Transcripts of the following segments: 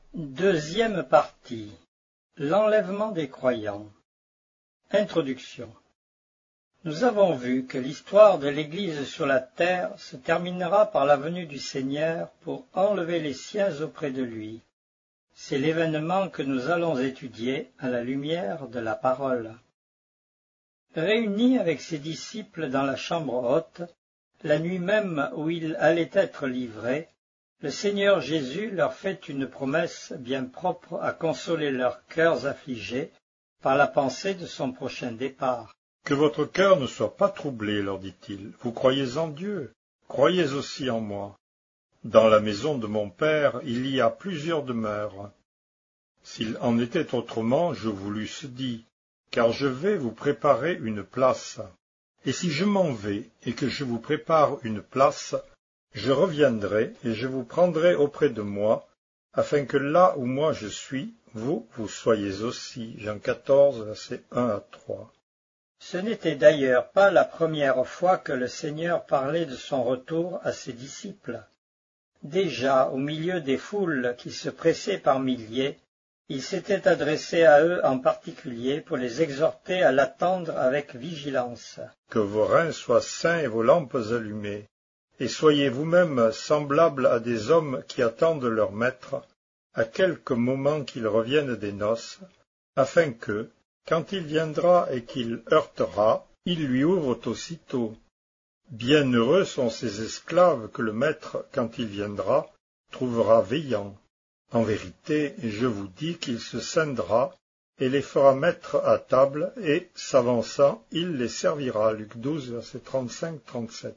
Deuxième partie. L'enlèvement des croyants. Introduction. Nous avons vu que l'histoire de l'Église sur la terre se terminera par la venue du Seigneur pour enlever les siens auprès de lui. C'est l'événement que nous allons étudier à la lumière de la parole. Réunis avec ses disciples dans la chambre haute, la nuit même où il allait être livré, le Seigneur Jésus leur fait une promesse bien propre à consoler leurs cœurs affligés par la pensée de son prochain départ. « Que votre cœur ne soit pas troublé, leur dit-il. Vous croyez en Dieu, croyez aussi en moi. Dans la maison de mon Père, il y a plusieurs demeures. S'il en était autrement, je vous l'eusse dit, car je vais vous préparer une place. Et si je m'en vais et que je vous prépare une place, je reviendrai et je vous prendrai auprès de moi, afin que là où moi je suis, vous soyez aussi. » Jean 14, versets 1 à 3. Ce n'était d'ailleurs pas la première fois que le Seigneur parlait de son retour à ses disciples. Déjà, au milieu des foules qui se pressaient par milliers, il s'était adressé à eux en particulier pour les exhorter à l'attendre avec vigilance. « Que vos reins soient sains et vos lampes allumées, et soyez vous-même semblables à des hommes qui attendent leur maître, à quelque moment qu'il revienne des noces, afin que, quand il viendra et qu'il heurtera, ils lui ouvrent aussitôt. Bienheureux sont ces esclaves que le maître, quand il viendra, trouvera veillants. En vérité, je vous dis qu'il se scindra et les fera mettre à table, et, s'avançant, il les servira. » Luc 12, versets 35-37.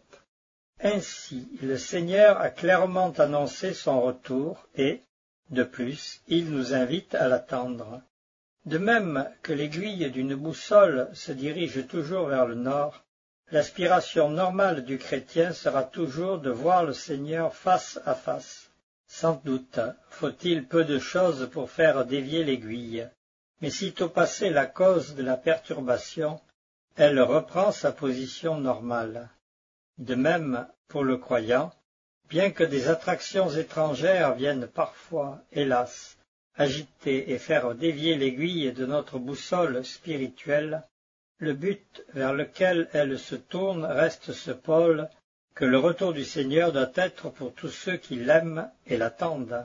Ainsi, le Seigneur a clairement annoncé son retour et, de plus, il nous invite à l'attendre. De même que l'aiguille d'une boussole se dirige toujours vers le nord, l'aspiration normale du chrétien sera toujours de voir le Seigneur face à face. Sans doute, faut-il peu de choses pour faire dévier l'aiguille, mais sitôt passée la cause de la perturbation, elle reprend sa position normale. De même, pour le croyant, bien que des attractions étrangères viennent parfois, hélas, agiter et faire dévier l'aiguille de notre boussole spirituelle, le but vers lequel elle se tourne reste ce pôle que le retour du Seigneur doit être pour tous ceux qui l'aiment et l'attendent.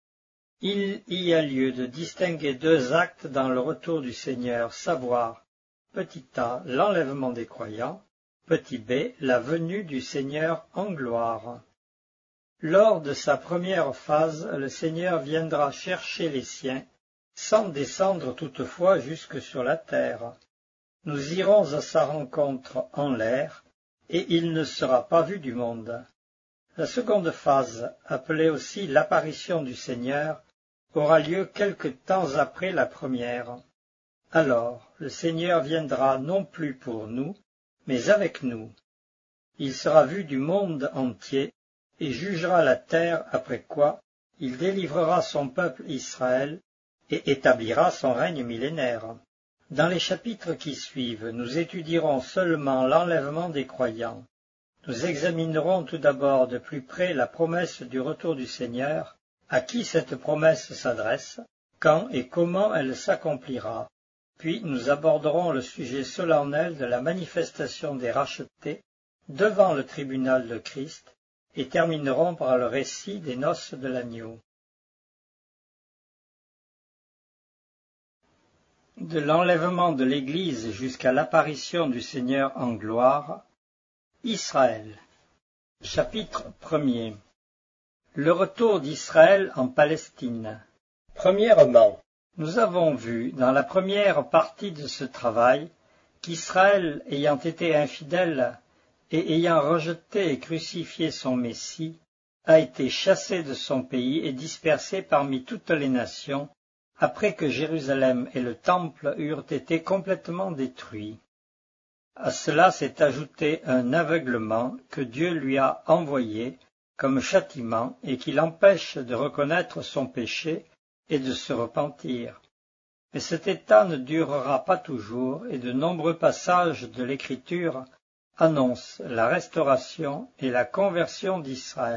Il y a lieu de distinguer deux actes dans le retour du Seigneur, savoir, petit a, l'enlèvement des croyants, petit b, la venue du Seigneur en gloire. Lors de sa première phase, le Seigneur viendra chercher les siens, sans descendre toutefois jusque sur la terre. Nous irons à sa rencontre en l'air, et il ne sera pas vu du monde. La seconde phase, appelée aussi l'apparition du Seigneur, aura lieu quelque temps après la première. Alors, le Seigneur viendra non plus pour nous, mais avec nous. Il sera vu du monde entier et jugera la terre, après quoi il délivrera son peuple Israël et établira son règne millénaire. Dans les chapitres qui suivent, nous étudierons seulement l'enlèvement des croyants. Nous examinerons tout d'abord de plus près la promesse du retour du Seigneur, à qui cette promesse s'adresse, quand et comment elle s'accomplira. Puis nous aborderons le sujet solennel de la manifestation des rachetés devant le tribunal de Christ et terminerons par le récit des noces de l'agneau. De l'enlèvement de l'Église jusqu'à l'apparition du Seigneur en gloire, Israël. Chapitre 1er. Le retour d'Israël en Palestine. Premièrement, nous avons vu dans la première partie de ce travail qu'Israël, ayant été infidèle et ayant rejeté et crucifié son Messie, a été chassé de son pays et dispersé parmi toutes les nations, après que Jérusalem et le Temple eurent été complètement détruits. À cela s'est ajouté un aveuglement que Dieu lui a envoyé comme châtiment et qui l'empêche de reconnaître son péché et de se repentir. Mais cet état ne durera pas toujours et de nombreux passages de l'Écriture annoncent la restauration et la conversion d'Israël.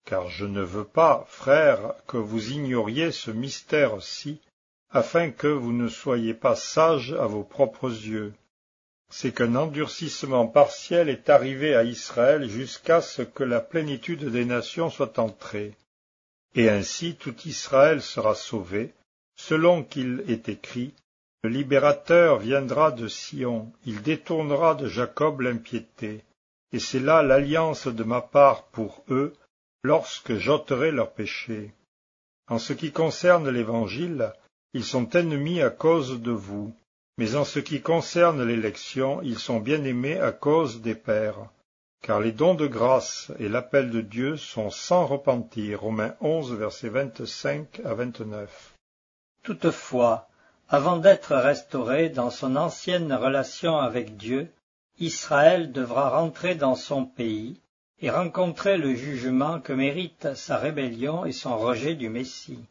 car je ne veux pas, frères, que vous ignoriez ce mystère-ci, afin que vous ne soyez pas sages à vos propres yeux. C'est qu'un endurcissement partiel est arrivé à Israël jusqu'à ce que la plénitude des nations soit entrée. Et ainsi tout Israël sera sauvé, selon qu'il est écrit, « Le libérateur viendra de Sion, il détournera de Jacob l'impiété, et c'est là l'alliance de ma part pour eux, lorsque j'ôterai leurs péchés. » En ce qui concerne l'Évangile, ils sont ennemis à cause de vous, mais en ce qui concerne l'élection, ils sont bien-aimés à cause des pères. Car les dons de grâce et l'appel de Dieu sont sans repentir. Romains 11, versets 25 à 29. Toutefois, avant d'être restauré dans son ancienne relation avec Dieu, Israël devra rentrer dans son pays et rencontrer le jugement que méritent sa rébellion et son rejet du Messie.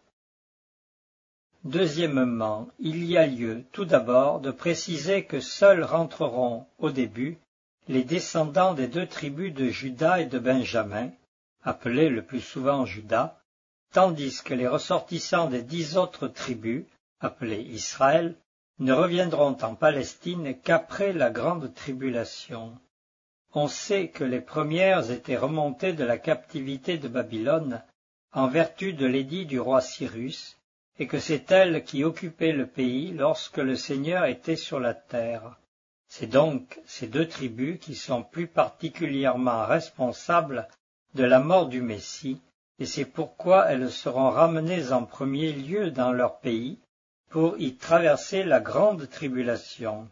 Deuxièmement, il y a lieu, tout d'abord, de préciser que seuls rentreront, au début, les descendants des 2 tribus de Juda et de Benjamin, appelés le plus souvent Juda, tandis que les ressortissants des 10 autres tribus, appelées Israël, ne reviendront en Palestine qu'après la grande tribulation. On sait que les premières étaient remontées de la captivité de Babylone en vertu de l'édit du roi Cyrus, et que c'est elles qui occupaient le pays lorsque le Seigneur était sur la terre. C'est donc ces 2 tribus qui sont plus particulièrement responsables de la mort du Messie, et c'est pourquoi elles seront ramenées en premier lieu dans leur pays pour y traverser la grande tribulation.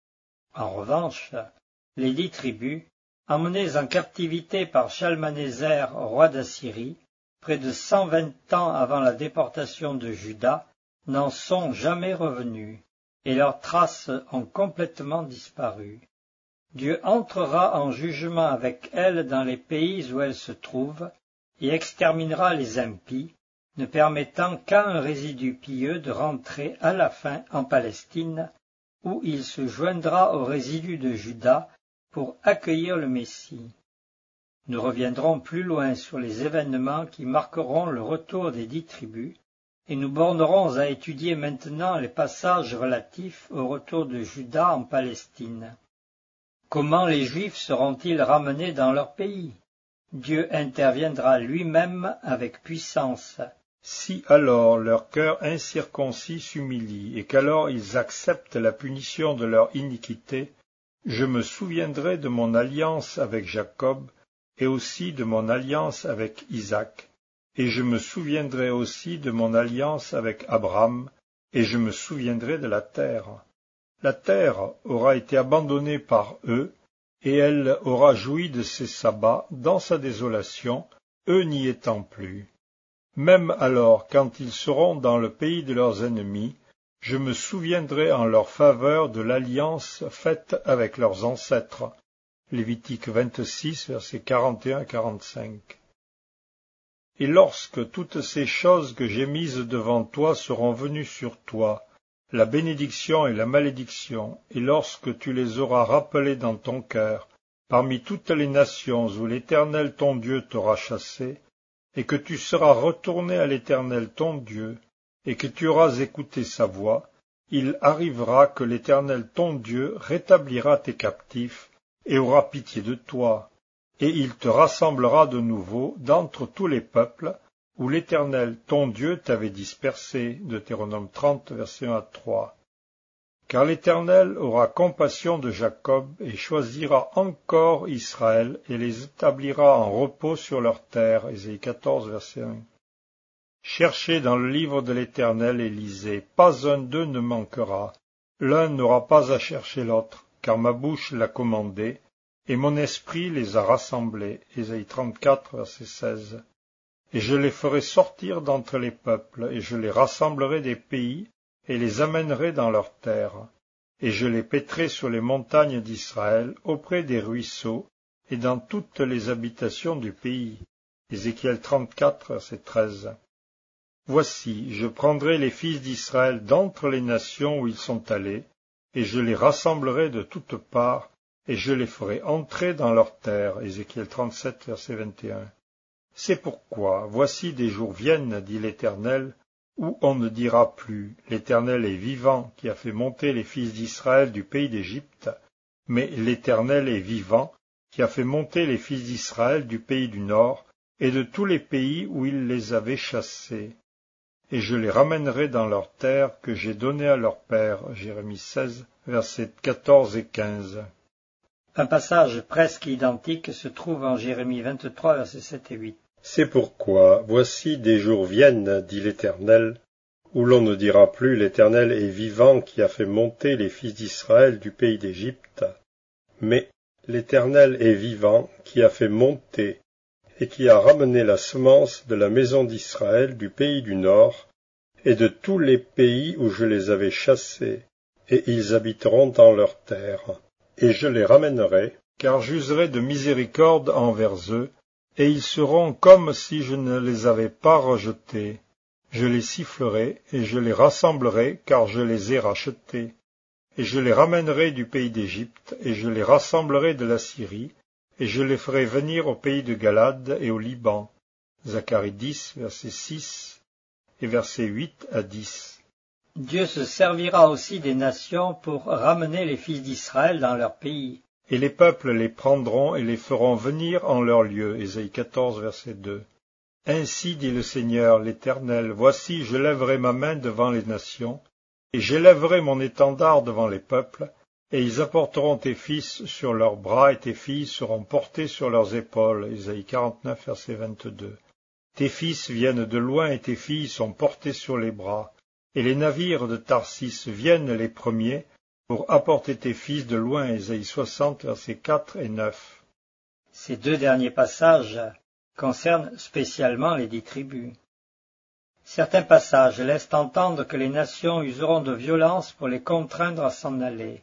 En revanche, les 10 tribus, emmenées en captivité par Shalmanéser, roi d'Assyrie, près de 120 ans avant la déportation de Juda, n'en sont jamais revenues, et leurs traces ont complètement disparu. Dieu entrera en jugement avec elles dans les pays où elles se trouvent, et exterminera les impies, ne permettant qu'à un résidu pieux de rentrer à la fin en Palestine, où il se joindra au résidu de Juda pour accueillir le Messie. Nous reviendrons plus loin sur les événements qui marqueront le retour des 10 tribus, et nous bornerons à étudier maintenant les passages relatifs au retour de Juda en Palestine. Comment les Juifs seront-ils ramenés dans leur pays? Dieu interviendra lui-même avec puissance. Si alors leur cœur incirconcis s'humilie, et qu'alors ils acceptent la punition de leur iniquité, je me souviendrai de mon alliance avec Jacob, et aussi de mon alliance avec Isaac, et je me souviendrai aussi de mon alliance avec Abraham, et je me souviendrai de la terre. La terre aura été abandonnée par eux, et elle aura joui de ses sabbats dans sa désolation, eux n'y étant plus. Même alors, quand ils seront dans le pays de leurs ennemis, je me souviendrai en leur faveur de l'alliance faite avec leurs ancêtres. Lévitique 26, versets 41-45. Et lorsque toutes ces choses que j'ai mises devant toi seront venues sur toi, la bénédiction et la malédiction, et lorsque tu les auras rappelées dans ton cœur, parmi toutes les nations où l'Éternel ton Dieu t'aura chassé, et que tu seras retourné à l'Éternel ton Dieu, et que tu auras écouté sa voix, il arrivera que l'Éternel ton Dieu rétablira tes captifs, et aura pitié de toi, et il te rassemblera de nouveau d'entre tous les peuples, où l'Éternel ton Dieu t'avait dispersé. Deutéronome 30, versets 1 à 3. Car l'Éternel aura compassion de Jacob, et choisira encore Israël, et les établira en repos sur leur terre. Ésaïe 14, verset 1. Cherchez dans le livre de l'Éternel et lisez, pas un d'eux ne manquera, l'un n'aura pas à chercher l'autre, car ma bouche l'a commandé, et mon esprit les a rassemblés. Ésaïe 34, verset 16. Et je les ferai sortir d'entre les peuples, et je les rassemblerai des pays, et les amènerai dans leurs terres. Et je les paîtrai sur les montagnes d'Israël, auprès des ruisseaux, et dans toutes les habitations du pays. Ézéchiel 34, verset 13. Voici, je prendrai les fils d'Israël d'entre les nations où ils sont allés, et je les rassemblerai de toutes parts, et je les ferai entrer dans leur terre. Ézéchiel 37, verset 21. C'est pourquoi, voici des jours viennent, dit l'Éternel, où on ne dira plus, l'Éternel est vivant, qui a fait monter les fils d'Israël du pays d'Égypte, mais l'Éternel est vivant, qui a fait monter les fils d'Israël du pays du Nord, et de tous les pays où il les avait chassés. Et je les ramènerai dans leur terre que j'ai donnée à leur père. Jérémie 16, versets 14 et 15. Un passage presque identique se trouve en Jérémie 23, versets 7 et 8. C'est pourquoi, voici des jours viennent, dit l'Éternel, où l'on ne dira plus l'Éternel est vivant qui a fait monter les fils d'Israël du pays d'Égypte, mais l'Éternel est vivant qui a fait monter et qui a ramené la semence de la maison d'Israël du pays du Nord et de tous les pays où je les avais chassés, et ils habiteront dans leur terre. Et je les ramènerai, car j'userai de miséricorde envers eux, et ils seront comme si je ne les avais pas rejetés. Je les sifflerai, et je les rassemblerai, car je les ai rachetés. Et je les ramènerai du pays d'Égypte, et je les rassemblerai de la Syrie, et je les ferai venir au pays de Galade et au Liban. Zacharie 10, verset 6 et verset 8 à 10. Dieu se servira aussi des nations pour ramener les fils d'Israël dans leur pays. Et les peuples les prendront et les feront venir en leur lieu. Ésaïe 14, verset 2. Ainsi dit le Seigneur l'Éternel, voici je lèverai ma main devant les nations, et j'élèverai mon étendard devant les peuples, et ils apporteront tes fils sur leurs bras, et tes filles seront portées sur leurs épaules. Ésaïe 49, verset 22. Tes fils viennent de loin, et tes filles sont portées sur les bras. Et les navires de Tarsis viennent les premiers, pour apporter tes fils de loin. Ésaïe 60, versets 4 et 9. Ces deux derniers passages concernent spécialement les 10 tribus. Certains passages laissent entendre que les nations useront de violence pour les contraindre à s'en aller.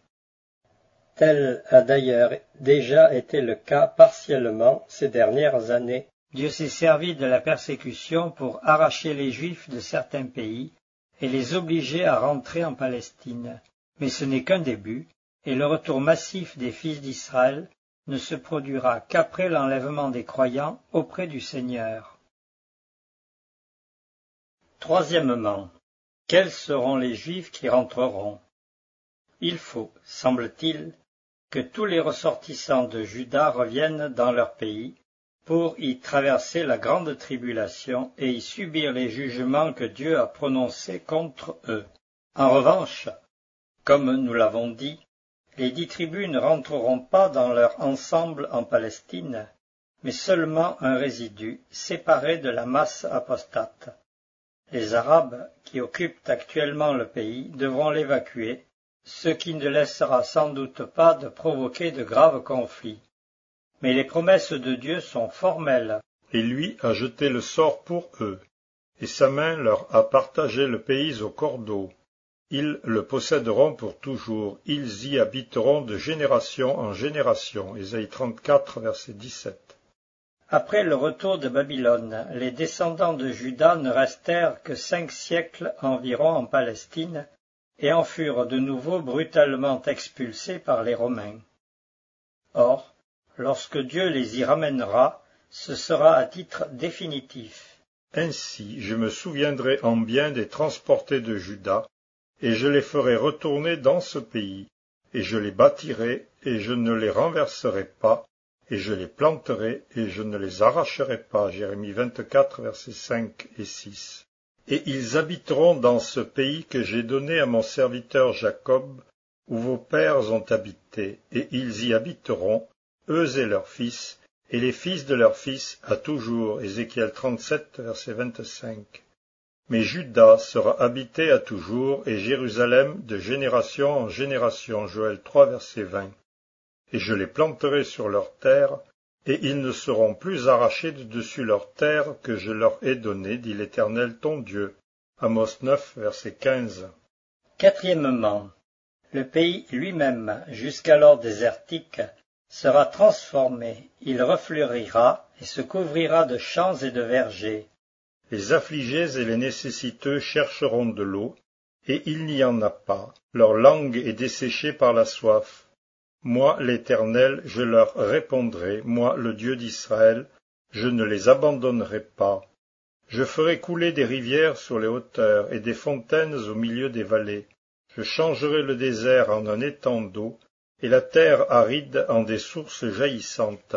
Tel a d'ailleurs déjà été le cas partiellement ces dernières années. Dieu s'est servi de la persécution pour arracher les Juifs de certains pays et les obliger à rentrer en Palestine. Mais ce n'est qu'un début, et le retour massif des fils d'Israël ne se produira qu'après l'enlèvement des croyants auprès du Seigneur. Troisièmement, quels seront les Juifs qui rentreront? Il faut, semble-t-il, que tous les ressortissants de Juda reviennent dans leur pays pour y traverser la grande tribulation et y subir les jugements que Dieu a prononcés contre eux. En revanche, comme nous l'avons dit, les 10 tribus ne rentreront pas dans leur ensemble en Palestine, mais seulement un résidu séparé de la masse apostate. Les Arabes qui occupent actuellement le pays devront l'évacuer, ce qui ne laissera sans doute pas de provoquer de graves conflits. Mais les promesses de Dieu sont formelles. Et lui a jeté le sort pour eux, et sa main leur a partagé le pays au cordeau. Ils le posséderont pour toujours, ils y habiteront de génération en génération. Ésaïe 34, verset 17. Après le retour de Babylone, les descendants de Juda ne restèrent que 5 siècles environ en Palestine, et en furent de nouveau brutalement expulsés par les Romains. Or, lorsque Dieu les y ramènera, ce sera à titre définitif. Ainsi, je me souviendrai en bien des transportés de Juda, et je les ferai retourner dans ce pays, et je les bâtirai, et je ne les renverserai pas, et je les planterai, et je ne les arracherai pas. Jérémie 24, versets 5 et 6. Et ils habiteront dans ce pays que j'ai donné à mon serviteur Jacob, où vos pères ont habité, et ils y habiteront, eux et leurs fils, et les fils de leurs fils à toujours. Ézéchiel 37, verset 25. Mais Juda sera habité à toujours, et Jérusalem de génération en génération. Joël 3, verset 20. Et je les planterai sur leur terre, et ils ne seront plus arrachés de dessus leur terre que je leur ai donnée, dit l'Éternel ton Dieu. Amos 9, verset 15. Quatrièmement, le pays lui-même, jusqu'alors désertique, sera transformé, il refleurira et se couvrira de champs et de vergers. Les affligés et les nécessiteux chercheront de l'eau, et il n'y en a pas, leur langue est desséchée par la soif. Moi, l'Éternel, je leur répondrai, moi, le Dieu d'Israël, je ne les abandonnerai pas. Je ferai couler des rivières sur les hauteurs et des fontaines au milieu des vallées. Je changerai le désert en un étang d'eau et la terre aride en des sources jaillissantes.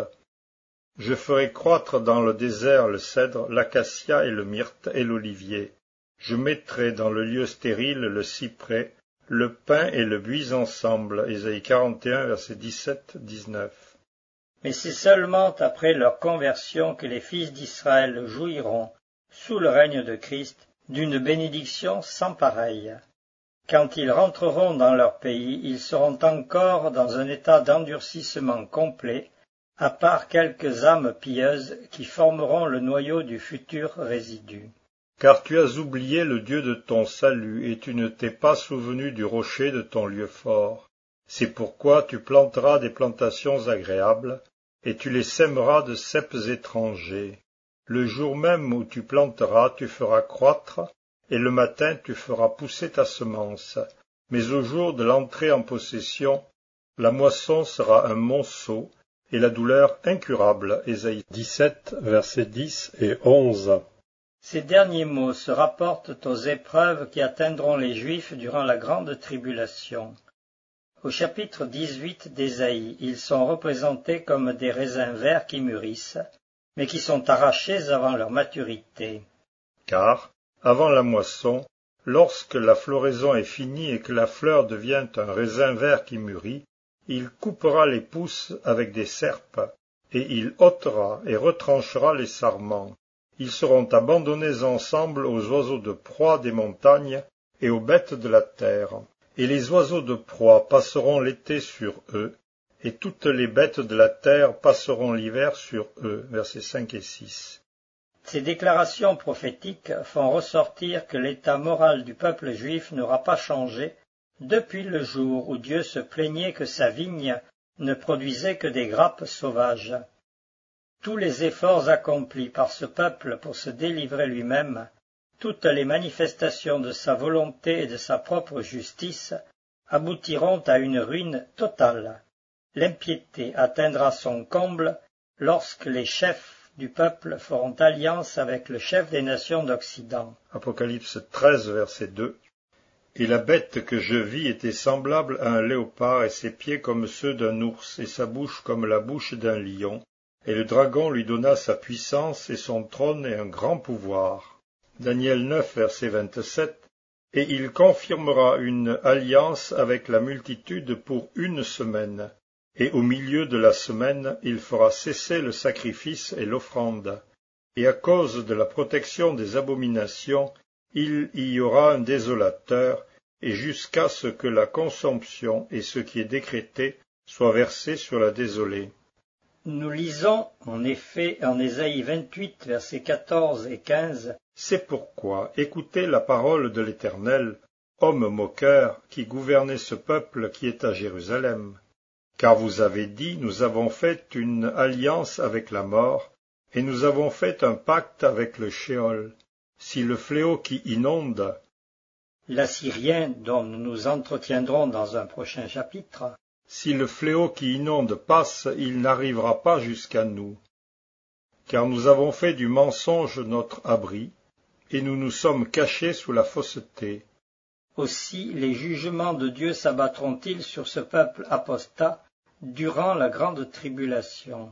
Je ferai croître dans le désert le cèdre, l'acacia et le myrte et l'olivier. Je mettrai dans le lieu stérile le cyprès, le pin et le buis ensemble. Ésaïe 41, versets 17-19. Mais c'est seulement après leur conversion que les fils d'Israël jouiront, sous le règne de Christ, d'une bénédiction sans pareille. Quand ils rentreront dans leur pays, ils seront encore dans un état d'endurcissement complet, à part quelques âmes pieuses qui formeront le noyau du futur résidu. Car tu as oublié le Dieu de ton salut, et tu ne t'es pas souvenu du rocher de ton lieu fort. C'est pourquoi tu planteras des plantations agréables, et tu les sèmeras de ceps étrangers. Le jour même où tu planteras, tu feras croître, et le matin tu feras pousser ta semence. Mais au jour de l'entrée en possession, la moisson sera un monceau, et la douleur incurable. Ésaïe 17, versets 10 et 11. Ces derniers mots se rapportent aux épreuves qui atteindront les Juifs durant la grande tribulation. Au chapitre 18 d'Ésaïe, ils sont représentés comme des raisins verts qui mûrissent, mais qui sont arrachés avant leur maturité. Car, avant la moisson, lorsque la floraison est finie et que la fleur devient un raisin vert qui mûrit, il coupera les pousses avec des serpes, et il ôtera et retranchera les sarments. Ils seront abandonnés ensemble aux oiseaux de proie des montagnes et aux bêtes de la terre. Et les oiseaux de proie passeront l'été sur eux, et toutes les bêtes de la terre passeront l'hiver sur eux. Versets 5 et 6. Ces déclarations prophétiques font ressortir que l'état moral du peuple juif n'aura pas changé depuis le jour où Dieu se plaignait que sa vigne ne produisait que des grappes sauvages. Tous les efforts accomplis par ce peuple pour se délivrer lui-même, toutes les manifestations de sa volonté et de sa propre justice aboutiront à une ruine totale. L'impiété atteindra son comble lorsque les chefs du peuple feront alliance avec le chef des nations d'Occident. Apocalypse 13, verset 2. Et la bête que je vis était semblable à un léopard, et ses pieds comme ceux d'un ours, et sa bouche comme la bouche d'un lion. Et le dragon lui donna sa puissance et son trône et un grand pouvoir. Daniel 9, verset 27. Et il confirmera une alliance avec la multitude pour 1 semaine. Et au milieu de la semaine, il fera cesser le sacrifice et l'offrande. Et à cause de la protection des abominations, il y aura un désolateur, et jusqu'à ce que la consomption et ce qui est décrété soient versés sur la désolée. Nous lisons, en effet, en Ésaïe 28, versets 14 et 15, « C'est pourquoi écoutez la parole de l'Éternel, homme moqueur, qui gouvernez ce peuple qui est à Jérusalem. Car vous avez dit, nous avons fait une alliance avec la mort, et nous avons fait un pacte avec le Sheol. Si le fléau qui inonde, l'Assyrien dont nous nous entretiendrons dans un prochain chapitre, si le fléau qui inonde passe, il n'arrivera pas jusqu'à nous. Car nous avons fait du mensonge notre abri, et nous nous sommes cachés sous la fausseté. Aussi les jugements de Dieu s'abattront-ils sur ce peuple apostat durant la grande tribulation.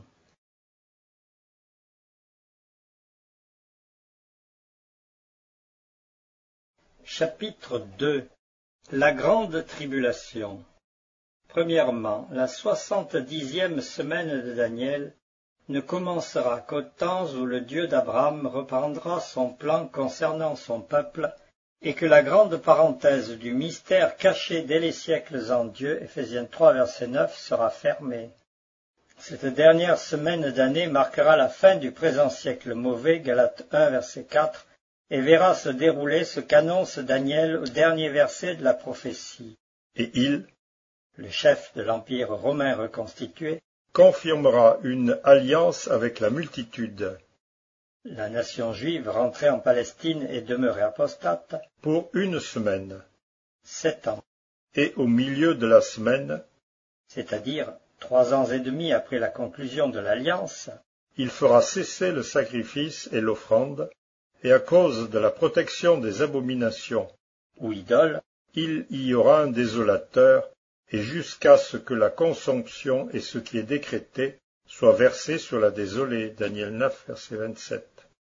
Chapitre 2. La grande tribulation. Premièrement, la 70e semaine de Daniel ne commencera qu'au temps où le Dieu d'Abraham reprendra son plan concernant son peuple et que la grande parenthèse du mystère caché dès les siècles en Dieu, Ephésiens 3, verset 9, sera fermée. Cette dernière semaine d'année marquera la fin du présent siècle mauvais, Galates 1, verset 4, et verra se dérouler ce qu'annonce Daniel au dernier verset de la prophétie. Et il, le chef de l'Empire romain reconstitué, confirmera une alliance avec la multitude. La nation juive rentrée en Palestine et demeurée apostate pour 1 semaine, 7 ans. Et au milieu de la semaine, c'est-à-dire 3 ans et demi après la conclusion de l'alliance, il fera cesser le sacrifice et l'offrande, et à cause de la protection des abominations ou idoles, il y aura un désolateur, et jusqu'à ce que la consomption et ce qui est décrété soient versés sur la désolée. Daniel 9, verset 27.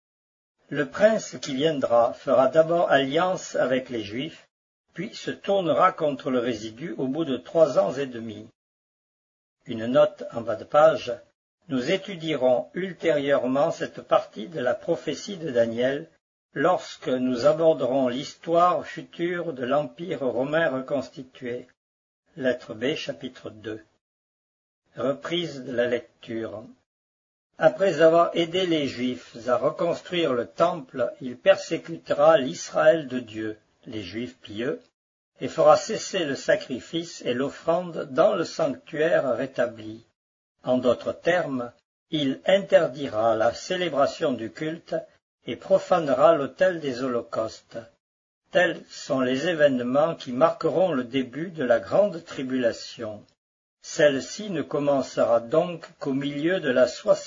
Le prince qui viendra fera d'abord alliance avec les Juifs, puis se tournera contre le résidu au bout de 3 ans et demi. Une note en bas de page. Nous étudierons ultérieurement cette partie de la prophétie de Daniel lorsque nous aborderons l'histoire future de l'Empire romain reconstitué. Lettre B, chapitre 2. Reprise de la lecture. Après avoir aidé les Juifs à reconstruire le temple, il persécutera l'Israël de Dieu, les Juifs pieux, et fera cesser le sacrifice et l'offrande dans le sanctuaire rétabli. En d'autres termes, il interdira la célébration du culte et profanera l'autel des holocaustes. Tels sont les événements qui marqueront le début de la grande tribulation. Celle-ci ne commencera donc qu'au milieu de la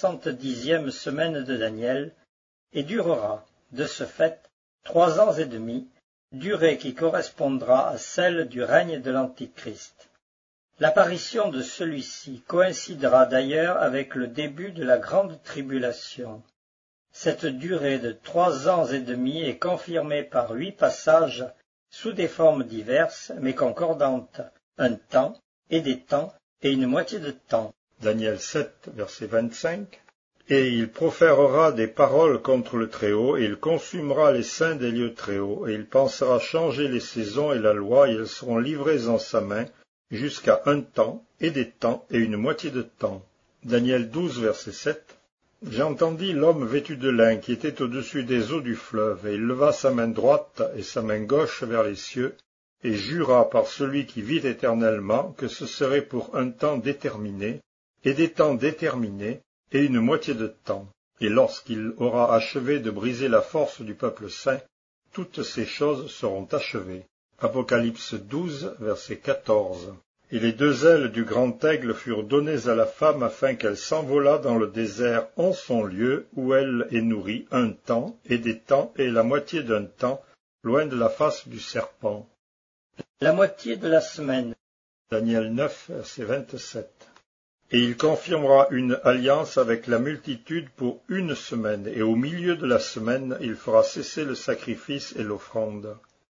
70e semaine de Daniel et durera, de ce fait, 3 ans et demi, durée qui correspondra à celle du règne de l'Antichrist. L'apparition de celui-ci coïncidera d'ailleurs avec le début de la grande tribulation. Cette durée de 3 ans et demi est confirmée par 8 passages sous des formes diverses mais concordantes, un temps et des temps et une moitié de temps. Daniel 7, verset 25. Et il proférera des paroles contre le Très-Haut, et il consumera les saints des lieux très hauts, et il pensera changer les saisons et la loi, et elles seront livrées en sa main, jusqu'à un temps, et des temps, et une moitié de temps. Daniel 12, verset 7. J'entendis l'homme vêtu de lin qui était au-dessus des eaux du fleuve, et il leva sa main droite et sa main gauche vers les cieux, et jura par celui qui vit éternellement que ce serait pour un temps déterminé, et des temps déterminés, et une moitié de temps. Et lorsqu'il aura achevé de briser la force du peuple saint, toutes ces choses seront achevées. Apocalypse 12, verset 14. Et les 2 ailes du grand aigle furent données à la femme afin qu'elle s'envolât dans le désert en son lieu où elle est nourrie un temps et des temps et la moitié d'un temps, loin de la face du serpent. La moitié de la semaine. Daniel 9, verset 27. Et il confirmera une alliance avec la multitude pour 1 semaine, et au milieu de la semaine, il fera cesser le sacrifice et l'offrande.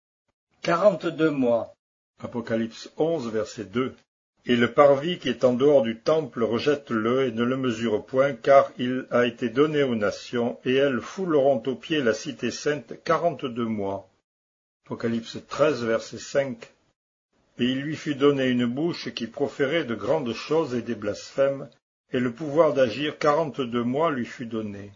42 mois. Apocalypse 11, verset 2. Et le parvis qui est en dehors du temple rejette-le et ne le mesure point, car il a été donné aux nations, et elles fouleront aux pieds la cité sainte 42 mois. Apocalypse 13, verset 5. Et il lui fut donné une bouche qui proférait de grandes choses et des blasphèmes, et le pouvoir d'agir 42 mois lui fut donné.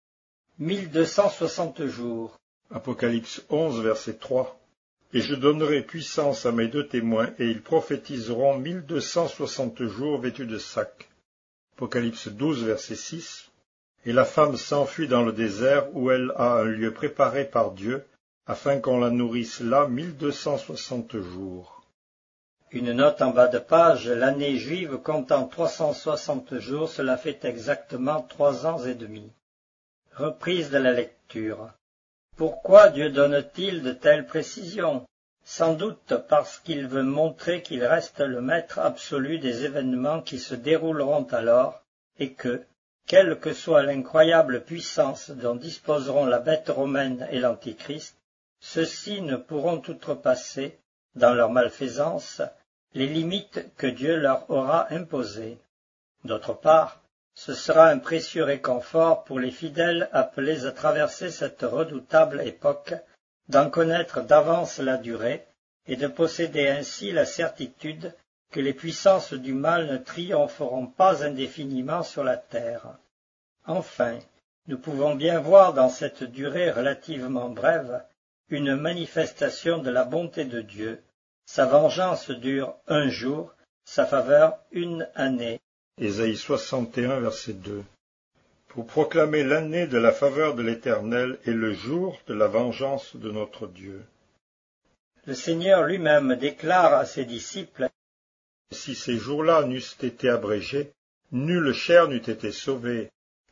1260 jours. Apocalypse 11, verset 3. Et je donnerai puissance à mes 2 témoins, et ils prophétiseront 1260 jours vêtus de sac. Apocalypse 12, verset 6. Et la femme s'enfuit dans le désert, où elle a un lieu préparé par Dieu, afin qu'on la nourrisse là 1260 jours. Une note en bas de page, l'année juive comptant 360 jours, cela fait exactement 3 ans et demi. Reprise de la lecture. Pourquoi Dieu donne-t-il de telles précisions? Sans doute parce qu'il veut montrer qu'il reste le maître absolu des événements qui se dérouleront alors, et que, quelle que soit l'incroyable puissance dont disposeront la bête romaine et l'Antichrist, ceux-ci ne pourront outrepasser, dans leur malfaisance, les limites que Dieu leur aura imposées. D'autre part, ce sera un précieux réconfort pour les fidèles appelés à traverser cette redoutable époque, d'en connaître d'avance la durée et de posséder ainsi la certitude que les puissances du mal ne triompheront pas indéfiniment sur la terre. Enfin, nous pouvons bien voir dans cette durée relativement brève une manifestation de la bonté de Dieu. Sa vengeance dure 1 jour, sa faveur 1 année. Ésaïe 61, verset 2. Pour proclamer l'année de la faveur de l'Éternel et le jour de la vengeance de notre Dieu. Le Seigneur lui-même déclare à ses disciples: Si ces jours-là n'eussent été abrégés, nulle chair n'eût été sauvée.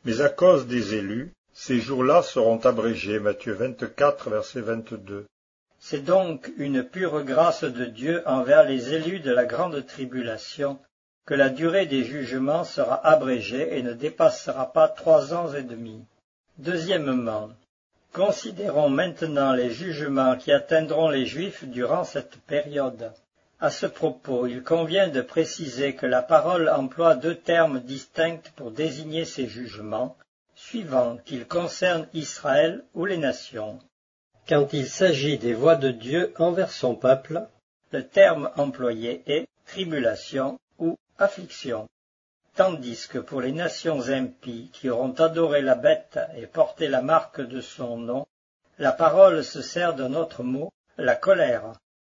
Mais à cause des élus, ces jours-là seront abrégés. Matthieu 24, verset 22. C'est donc une pure grâce de Dieu envers les élus de la grande tribulation que la durée des jugements sera abrégée et ne dépassera pas 3 ans et demi. Deuxièmement, considérons maintenant les jugements qui atteindront les Juifs durant cette période. À ce propos, il convient de préciser que la parole emploie 2 termes distincts pour désigner ces jugements, suivant qu'ils concernent Israël ou les nations. Quand il s'agit des voies de Dieu envers son peuple, le terme employé est tribulation ou affliction, tandis que pour les nations impies qui auront adoré la bête et porté la marque de son nom, la parole se sert d'un autre mot, la colère.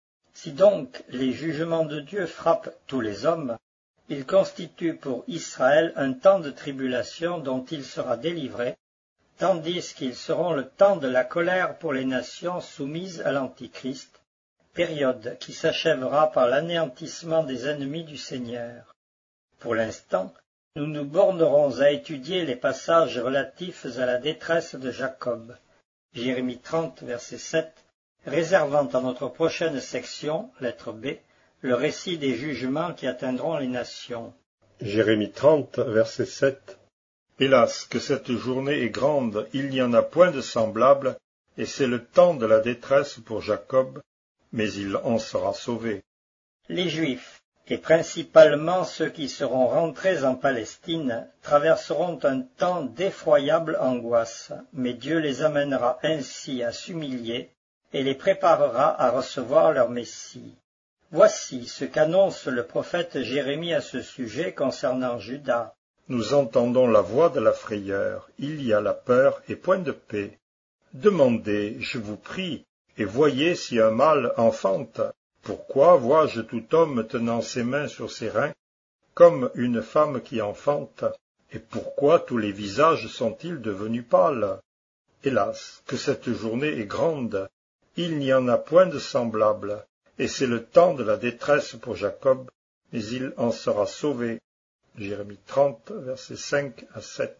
Si donc les jugements de Dieu frappent tous les hommes, ils constituent pour Israël un temps de tribulation dont il sera délivré, tandis qu'ils seront le temps de la colère pour les nations soumises à l'Antichrist, période qui s'achèvera par l'anéantissement des ennemis du Seigneur. Pour l'instant, nous nous bornerons à étudier les passages relatifs à la détresse de Jacob, Jérémie 30, verset 7, réservant à notre prochaine section, lettre B, le récit des jugements qui atteindront les nations. Jérémie 30, verset 7. Hélas, que cette journée est grande, il n'y en a point de semblable, et c'est le temps de la détresse pour Jacob, mais il en sera sauvé. Les Juifs, et principalement ceux qui seront rentrés en Palestine, traverseront un temps d'effroyable angoisse, mais Dieu les amènera ainsi à s'humilier et les préparera à recevoir leur Messie. Voici ce qu'annonce le prophète Jérémie à ce sujet concernant Juda. Nous entendons la voix de la frayeur, il y a la peur et point de paix. Demandez, je vous prie, et voyez si un mâle enfante. Pourquoi vois-je tout homme tenant ses mains sur ses reins, comme une femme qui enfante, et pourquoi tous les visages sont-ils devenus pâles? Hélas, que cette journée est grande, il n'y en a point de semblable, et c'est le temps de la détresse pour Jacob, mais il en sera sauvé. Jérémie 30, versets 5 à 7.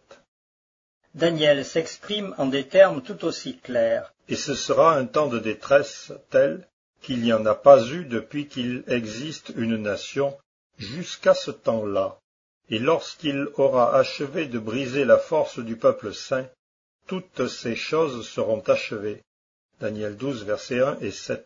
Daniel s'exprime en des termes tout aussi clairs. Et ce sera un temps de détresse tel qu'il n'y en a pas eu depuis qu'il existe une nation jusqu'à ce temps-là. Et lorsqu'il aura achevé de briser la force du peuple saint, toutes ces choses seront achevées. Daniel 12, versets 1 et 7.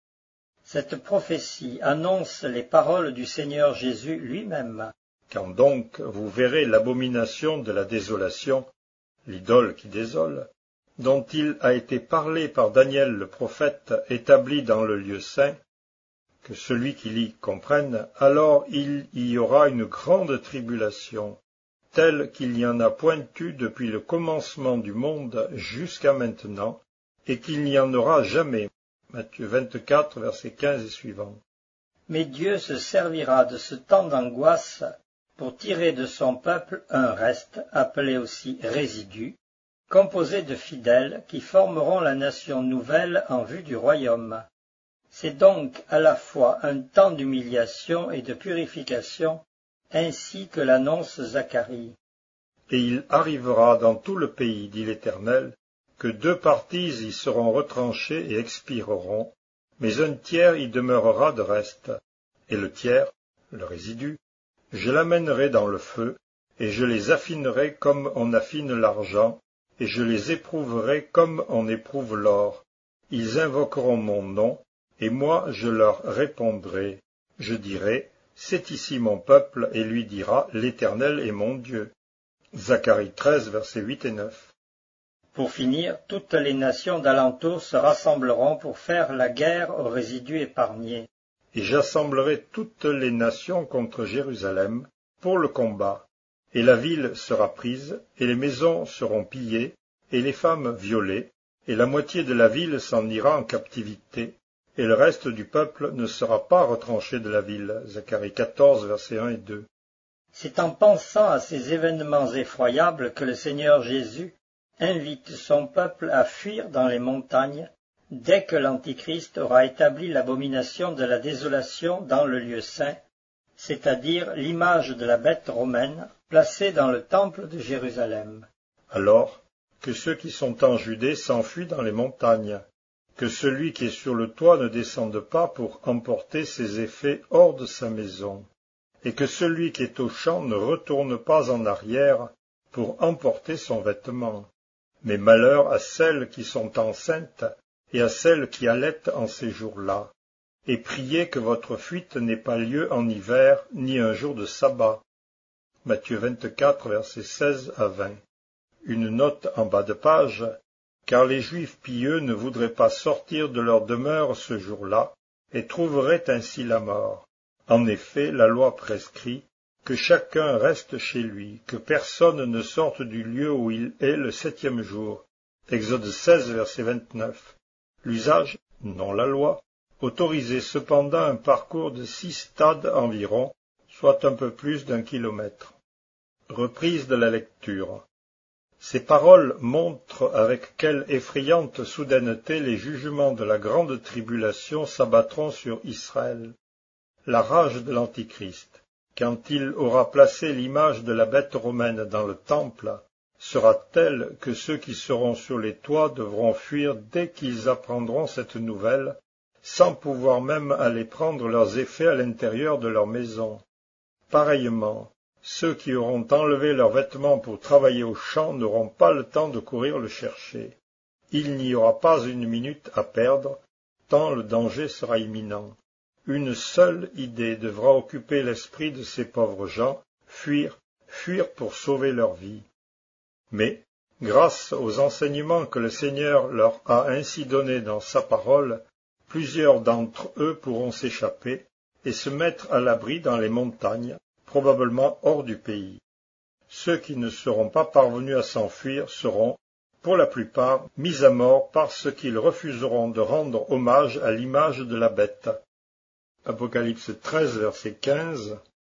Cette prophétie annonce les paroles du Seigneur Jésus lui-même. Quand donc vous verrez l'abomination de la désolation, l'idole qui désole, dont il a été parlé par Daniel le prophète établi dans le lieu saint, que celui qui lit comprenne, alors il y aura une grande tribulation, telle qu'il n'y en a point eu depuis le commencement du monde jusqu'à maintenant, et qu'il n'y en aura jamais. Matthieu 24, versets 15 et suivants. Mais Dieu se servira de ce temps d'angoisse pour tirer de son peuple un reste, appelé aussi résidu, composé de fidèles qui formeront la nation nouvelle en vue du royaume. C'est donc à la fois un temps d'humiliation et de purification, ainsi que l'annonce Zacharie. Et il arrivera dans tout le pays, dit l'Éternel, que 2 parties y seront retranchées et expireront, mais un tiers y demeurera de reste, et le tiers, le résidu, je l'amènerai dans le feu, et je les affinerai comme on affine l'argent, et je les éprouverai comme on éprouve l'or. Ils invoqueront mon nom, et moi je leur répondrai. Je dirai, c'est ici mon peuple, et lui dira, l'Éternel est mon Dieu. Zacharie 13, versets 8 et 9. Pour finir, toutes les nations d'alentour se rassembleront pour faire la guerre aux résidus épargnés. Et j'assemblerai toutes les nations contre Jérusalem pour le combat, et la ville sera prise, et les maisons seront pillées, et les femmes violées, et la moitié de la ville s'en ira en captivité, et le reste du peuple ne sera pas retranché de la ville. Zacharie 14, versets 1 et 2. C'est en pensant à ces événements effroyables que le Seigneur Jésus invite son peuple à fuir dans les montagnes dès que l'Antichrist aura établi l'abomination de la désolation dans le lieu saint, c'est-à-dire l'image de la bête romaine placée dans le temple de Jérusalem. Alors, que ceux qui sont en Judée s'enfuient dans les montagnes, que celui qui est sur le toit ne descende pas pour emporter ses effets hors de sa maison, et que celui qui est au champ ne retourne pas en arrière pour emporter son vêtement. Mais malheur à celles qui sont enceintes et à celles qui allaitent en ces jours-là, et priez que votre fuite n'ait pas lieu en hiver, ni un jour de sabbat. Matthieu 24, versets 16 à 20. Une note en bas de page, car les Juifs pieux ne voudraient pas sortir de leur demeure ce jour-là, et trouveraient ainsi la mort. En effet, la loi prescrit que chacun reste chez lui, que personne ne sorte du lieu où il est le 7e jour. Exode 16, verset 29. L'usage, non la loi, autorisait cependant un parcours de 6 stades environ, soit un peu plus d'1 kilomètre. Reprise de la lecture. Ces paroles montrent avec quelle effrayante soudaineté les jugements de la grande tribulation s'abattront sur Israël. La rage de l'Antichrist, quand il aura placé l'image de la bête romaine dans le temple, sera telle que ceux qui seront sur les toits devront fuir dès qu'ils apprendront cette nouvelle, sans pouvoir même aller prendre leurs effets à l'intérieur de leur maison. Pareillement, ceux qui auront enlevé leurs vêtements pour travailler au champ n'auront pas le temps de courir le chercher. Il n'y aura pas une minute à perdre, tant le danger sera imminent. Une seule idée devra occuper l'esprit de ces pauvres gens, fuir pour sauver leur vie. Mais, grâce aux enseignements que le Seigneur leur a ainsi donnés dans sa parole, plusieurs d'entre eux pourront s'échapper et se mettre à l'abri dans les montagnes, probablement hors du pays. Ceux qui ne seront pas parvenus à s'enfuir seront, pour la plupart, mis à mort parce qu'ils refuseront de rendre hommage à l'image de la bête. Apocalypse 13, verset 15.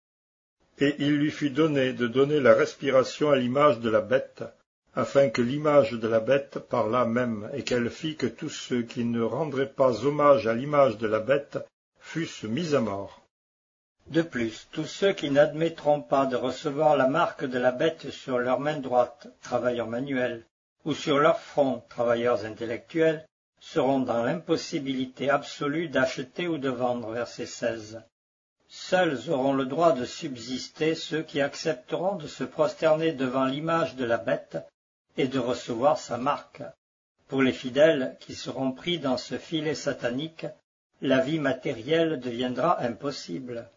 Et il lui fut donné de donner la respiration à l'image de la bête, afin que l'image de la bête parlât même, et qu'elle fit que tous ceux qui ne rendraient pas hommage à l'image de la bête fussent mis à mort. De plus, tous ceux qui n'admettront pas de recevoir la marque de la bête sur leur main droite, travailleurs manuels, ou sur leur front, travailleurs intellectuels, seront dans l'impossibilité absolue d'acheter ou de vendre, verset 16. Seuls auront le droit de subsister ceux qui accepteront de se prosterner devant l'image de la bête et de recevoir sa marque. Pour les fidèles qui seront pris dans ce filet satanique, la vie matérielle deviendra impossible.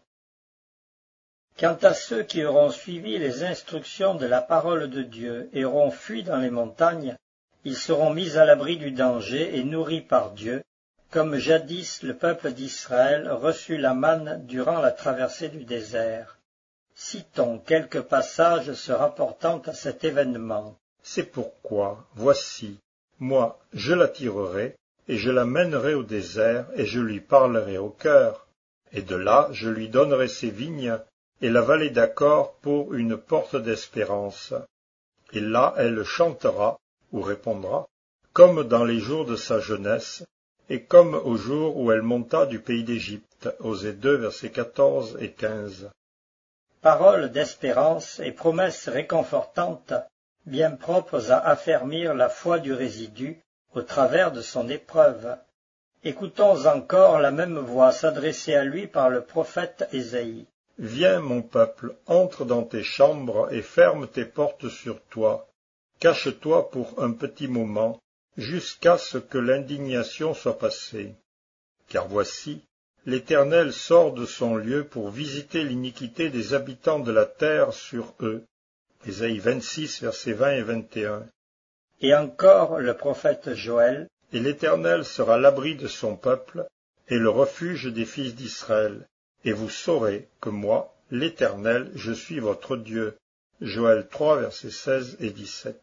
Quant à ceux qui auront suivi les instructions de la parole de Dieu et auront fui dans les montagnes, ils seront mis à l'abri du danger et nourris par Dieu, comme jadis le peuple d'Israël reçut la manne durant la traversée du désert. Citons quelques passages se rapportant à cet événement. C'est pourquoi, voici, moi, je l'attirerai, et je la mènerai au désert, et je lui parlerai au cœur. Et de là, je lui donnerai ses vignes, et la vallée d'Accord pour une porte d'espérance. Et là, elle chantera, ou répondra, comme dans les jours de sa jeunesse, et comme au jour où elle monta du pays d'Égypte. Osée 2, versets 14 et 15. Paroles d'espérance et promesses réconfortantes, bien propres à affermir la foi du résidu au travers de son épreuve. Écoutons encore la même voix s'adresser à lui par le prophète Ésaïe. Viens, mon peuple, entre dans tes chambres et ferme tes portes sur toi. Cache-toi pour un petit moment, jusqu'à ce que l'indignation soit passée. Car voici, l'Éternel sort de son lieu pour visiter l'iniquité des habitants de la terre sur eux. Ésaïe 26, versets 20 et 21. Et encore le prophète Joël. Et l'Éternel sera l'abri de son peuple et le refuge des fils d'Israël. Et vous saurez que moi, l'Éternel, je suis votre Dieu. Joël 3, versets 16 et 17.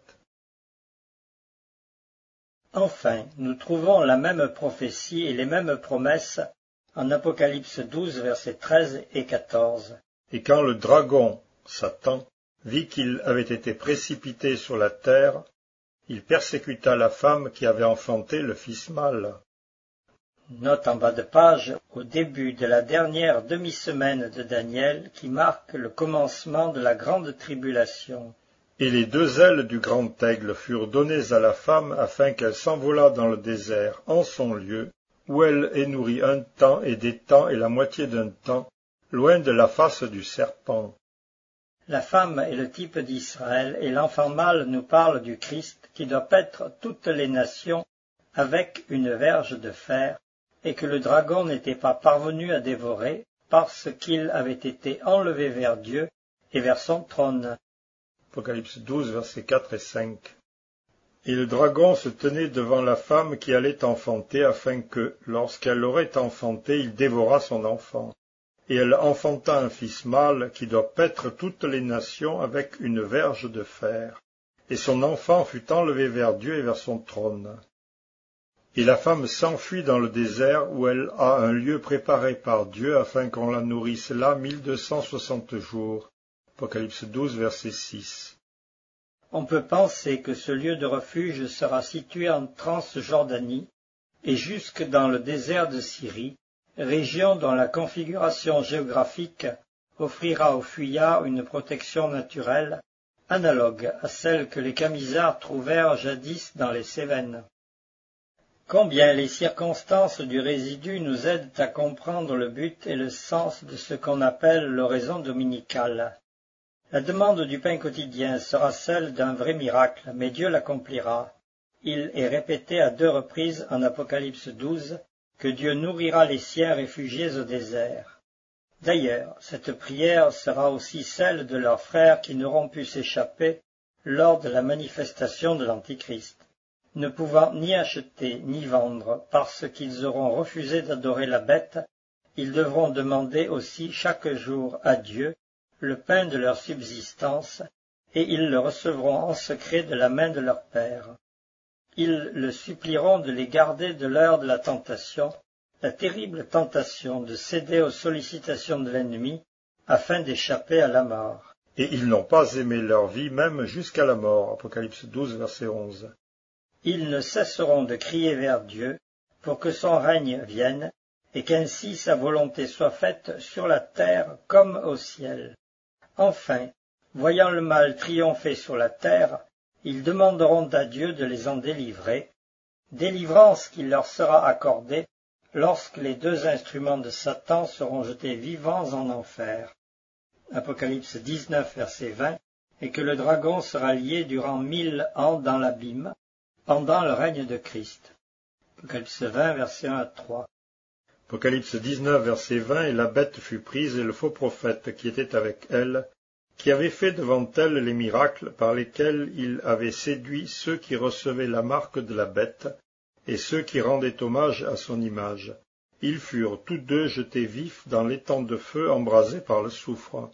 Enfin, nous trouvons la même prophétie et les mêmes promesses en Apocalypse 12, versets 13 et 14. Et quand le dragon, Satan, vit qu'il avait été précipité sur la terre, il persécuta la femme qui avait enfanté le fils mâle. Note en bas de page, au début de la dernière demi-semaine de Daniel qui marque le commencement de la grande tribulation. Et les 2 ailes du grand aigle furent données à la femme afin qu'elle s'envolât dans le désert en son lieu, où elle est nourrie un temps et des temps et la moitié d'un temps, loin de la face du serpent. La femme est le type d'Israël et l'enfant mâle nous parle du Christ qui doit paître toutes les nations avec une verge de fer et que le dragon n'était pas parvenu à dévorer parce qu'il avait été enlevé vers Dieu et vers son trône. Apocalypse 12, versets 4 et 5. Et le dragon se tenait devant la femme qui allait enfanter afin que, lorsqu'elle aurait enfanté, il dévorât son enfant. Et elle enfanta un fils mâle qui doit paître toutes les nations avec une verge de fer. Et son enfant fut enlevé vers Dieu et vers son trône. Et la femme s'enfuit dans le désert où elle a un lieu préparé par Dieu afin qu'on la nourrisse là 1260 jours. Apocalypse 12, verset 6. On peut penser que ce lieu de refuge sera situé en Transjordanie et jusque dans le désert de Syrie, région dont la configuration géographique offrira aux fuyards une protection naturelle analogue à celle que les Camisards trouvèrent jadis dans les Cévennes. Combien les circonstances du résidu nous aident à comprendre le but et le sens de ce qu'on appelle l'oraison dominicale. La demande du pain quotidien sera celle d'un vrai miracle, mais Dieu l'accomplira. Il est répété à 2 reprises en Apocalypse 12 que Dieu nourrira les siens réfugiés au désert. D'ailleurs, cette prière sera aussi celle de leurs frères qui n'auront pu s'échapper lors de la manifestation de l'Antichrist. Ne pouvant ni acheter ni vendre parce qu'ils auront refusé d'adorer la bête, ils devront demander aussi chaque jour à Dieu le pain de leur subsistance, et ils le recevront en secret de la main de leur Père. Ils le supplieront de les garder de l'heure de la tentation, la terrible tentation de céder aux sollicitations de l'ennemi, afin d'échapper à la mort. Et ils n'ont pas aimé leur vie même jusqu'à la mort. Apocalypse 12, verset 11. Ils ne cesseront de crier vers Dieu pour que son règne vienne, et qu'ainsi sa volonté soit faite sur la terre comme au ciel. Enfin, voyant le mal triompher sur la terre, ils demanderont à Dieu de les en délivrer, délivrance qui leur sera accordée lorsque les 2 instruments de Satan seront jetés vivants en enfer. Apocalypse 19, verset 20, et que le dragon sera lié durant 1000 ans dans l'abîme, pendant le règne de Christ. Apocalypse 20, verset 1 à 3. Apocalypse 19, verset 20, et la bête fut prise, et le faux prophète qui était avec elle, qui avait fait devant elle les miracles par lesquels il avait séduit ceux qui recevaient la marque de la bête, et ceux qui rendaient hommage à son image. Ils furent tous 2 jetés vifs dans l'étang de feu embrasé par le soufre.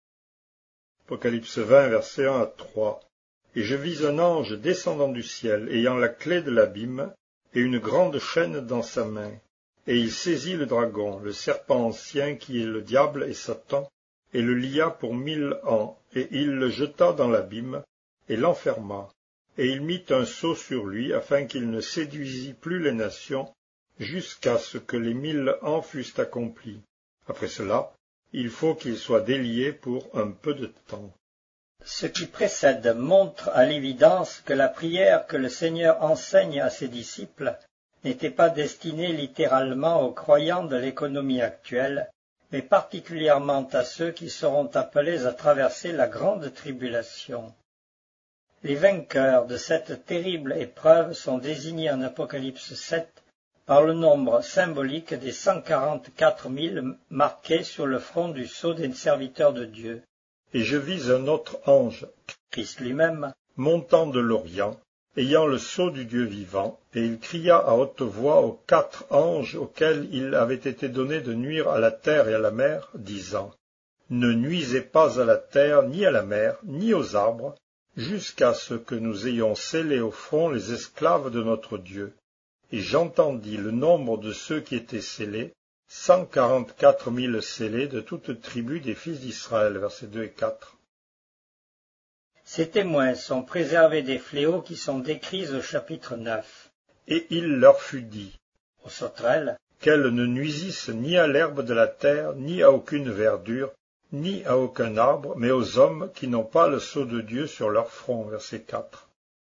Apocalypse 20, verset 1 à 3. Et je vis un ange descendant du ciel, ayant la clé de l'abîme, et une grande chaîne dans sa main. Et il saisit le dragon, le serpent ancien qui est le diable et Satan, et le lia pour 1000 ans, et il le jeta dans l'abîme, et l'enferma. Et il mit un sceau sur lui, afin qu'il ne séduisît plus les nations, jusqu'à ce que les 1000 ans fussent accomplis. Après cela, il faut qu'il soit délié pour un peu de temps. Ce qui précède montre à l'évidence que la prière que le Seigneur enseigne à ses disciples n'était pas destinée littéralement aux croyants de l'économie actuelle, mais particulièrement à ceux qui seront appelés à traverser la grande tribulation. Les vainqueurs de cette terrible épreuve sont désignés en Apocalypse 7 par le nombre symbolique des 144 000 marqués sur le front du sceau des serviteurs de Dieu. Et je vis un autre ange, Christ lui-même, montant de l'Orient, ayant le sceau du Dieu vivant, et il cria à haute voix aux 4 anges auxquels il avait été donné de nuire à la terre et à la mer, disant : Ne nuisez pas à la terre, ni à la mer, ni aux arbres, jusqu'à ce que nous ayons scellé au front les esclaves de notre Dieu. Et j'entendis le nombre de ceux qui étaient scellés, 144 000 scellés de toute tribu des fils d'Israël, versets 2 et 4. Ces témoins sont préservés des fléaux qui sont décrits au chapitre 9. Et il leur fut dit, Aux sauterelles, qu'elles ne nuisissent ni à l'herbe de la terre, ni à aucune verdure, ni à aucun arbre, mais aux hommes qui n'ont pas le sceau de Dieu sur leur front. Verset 4.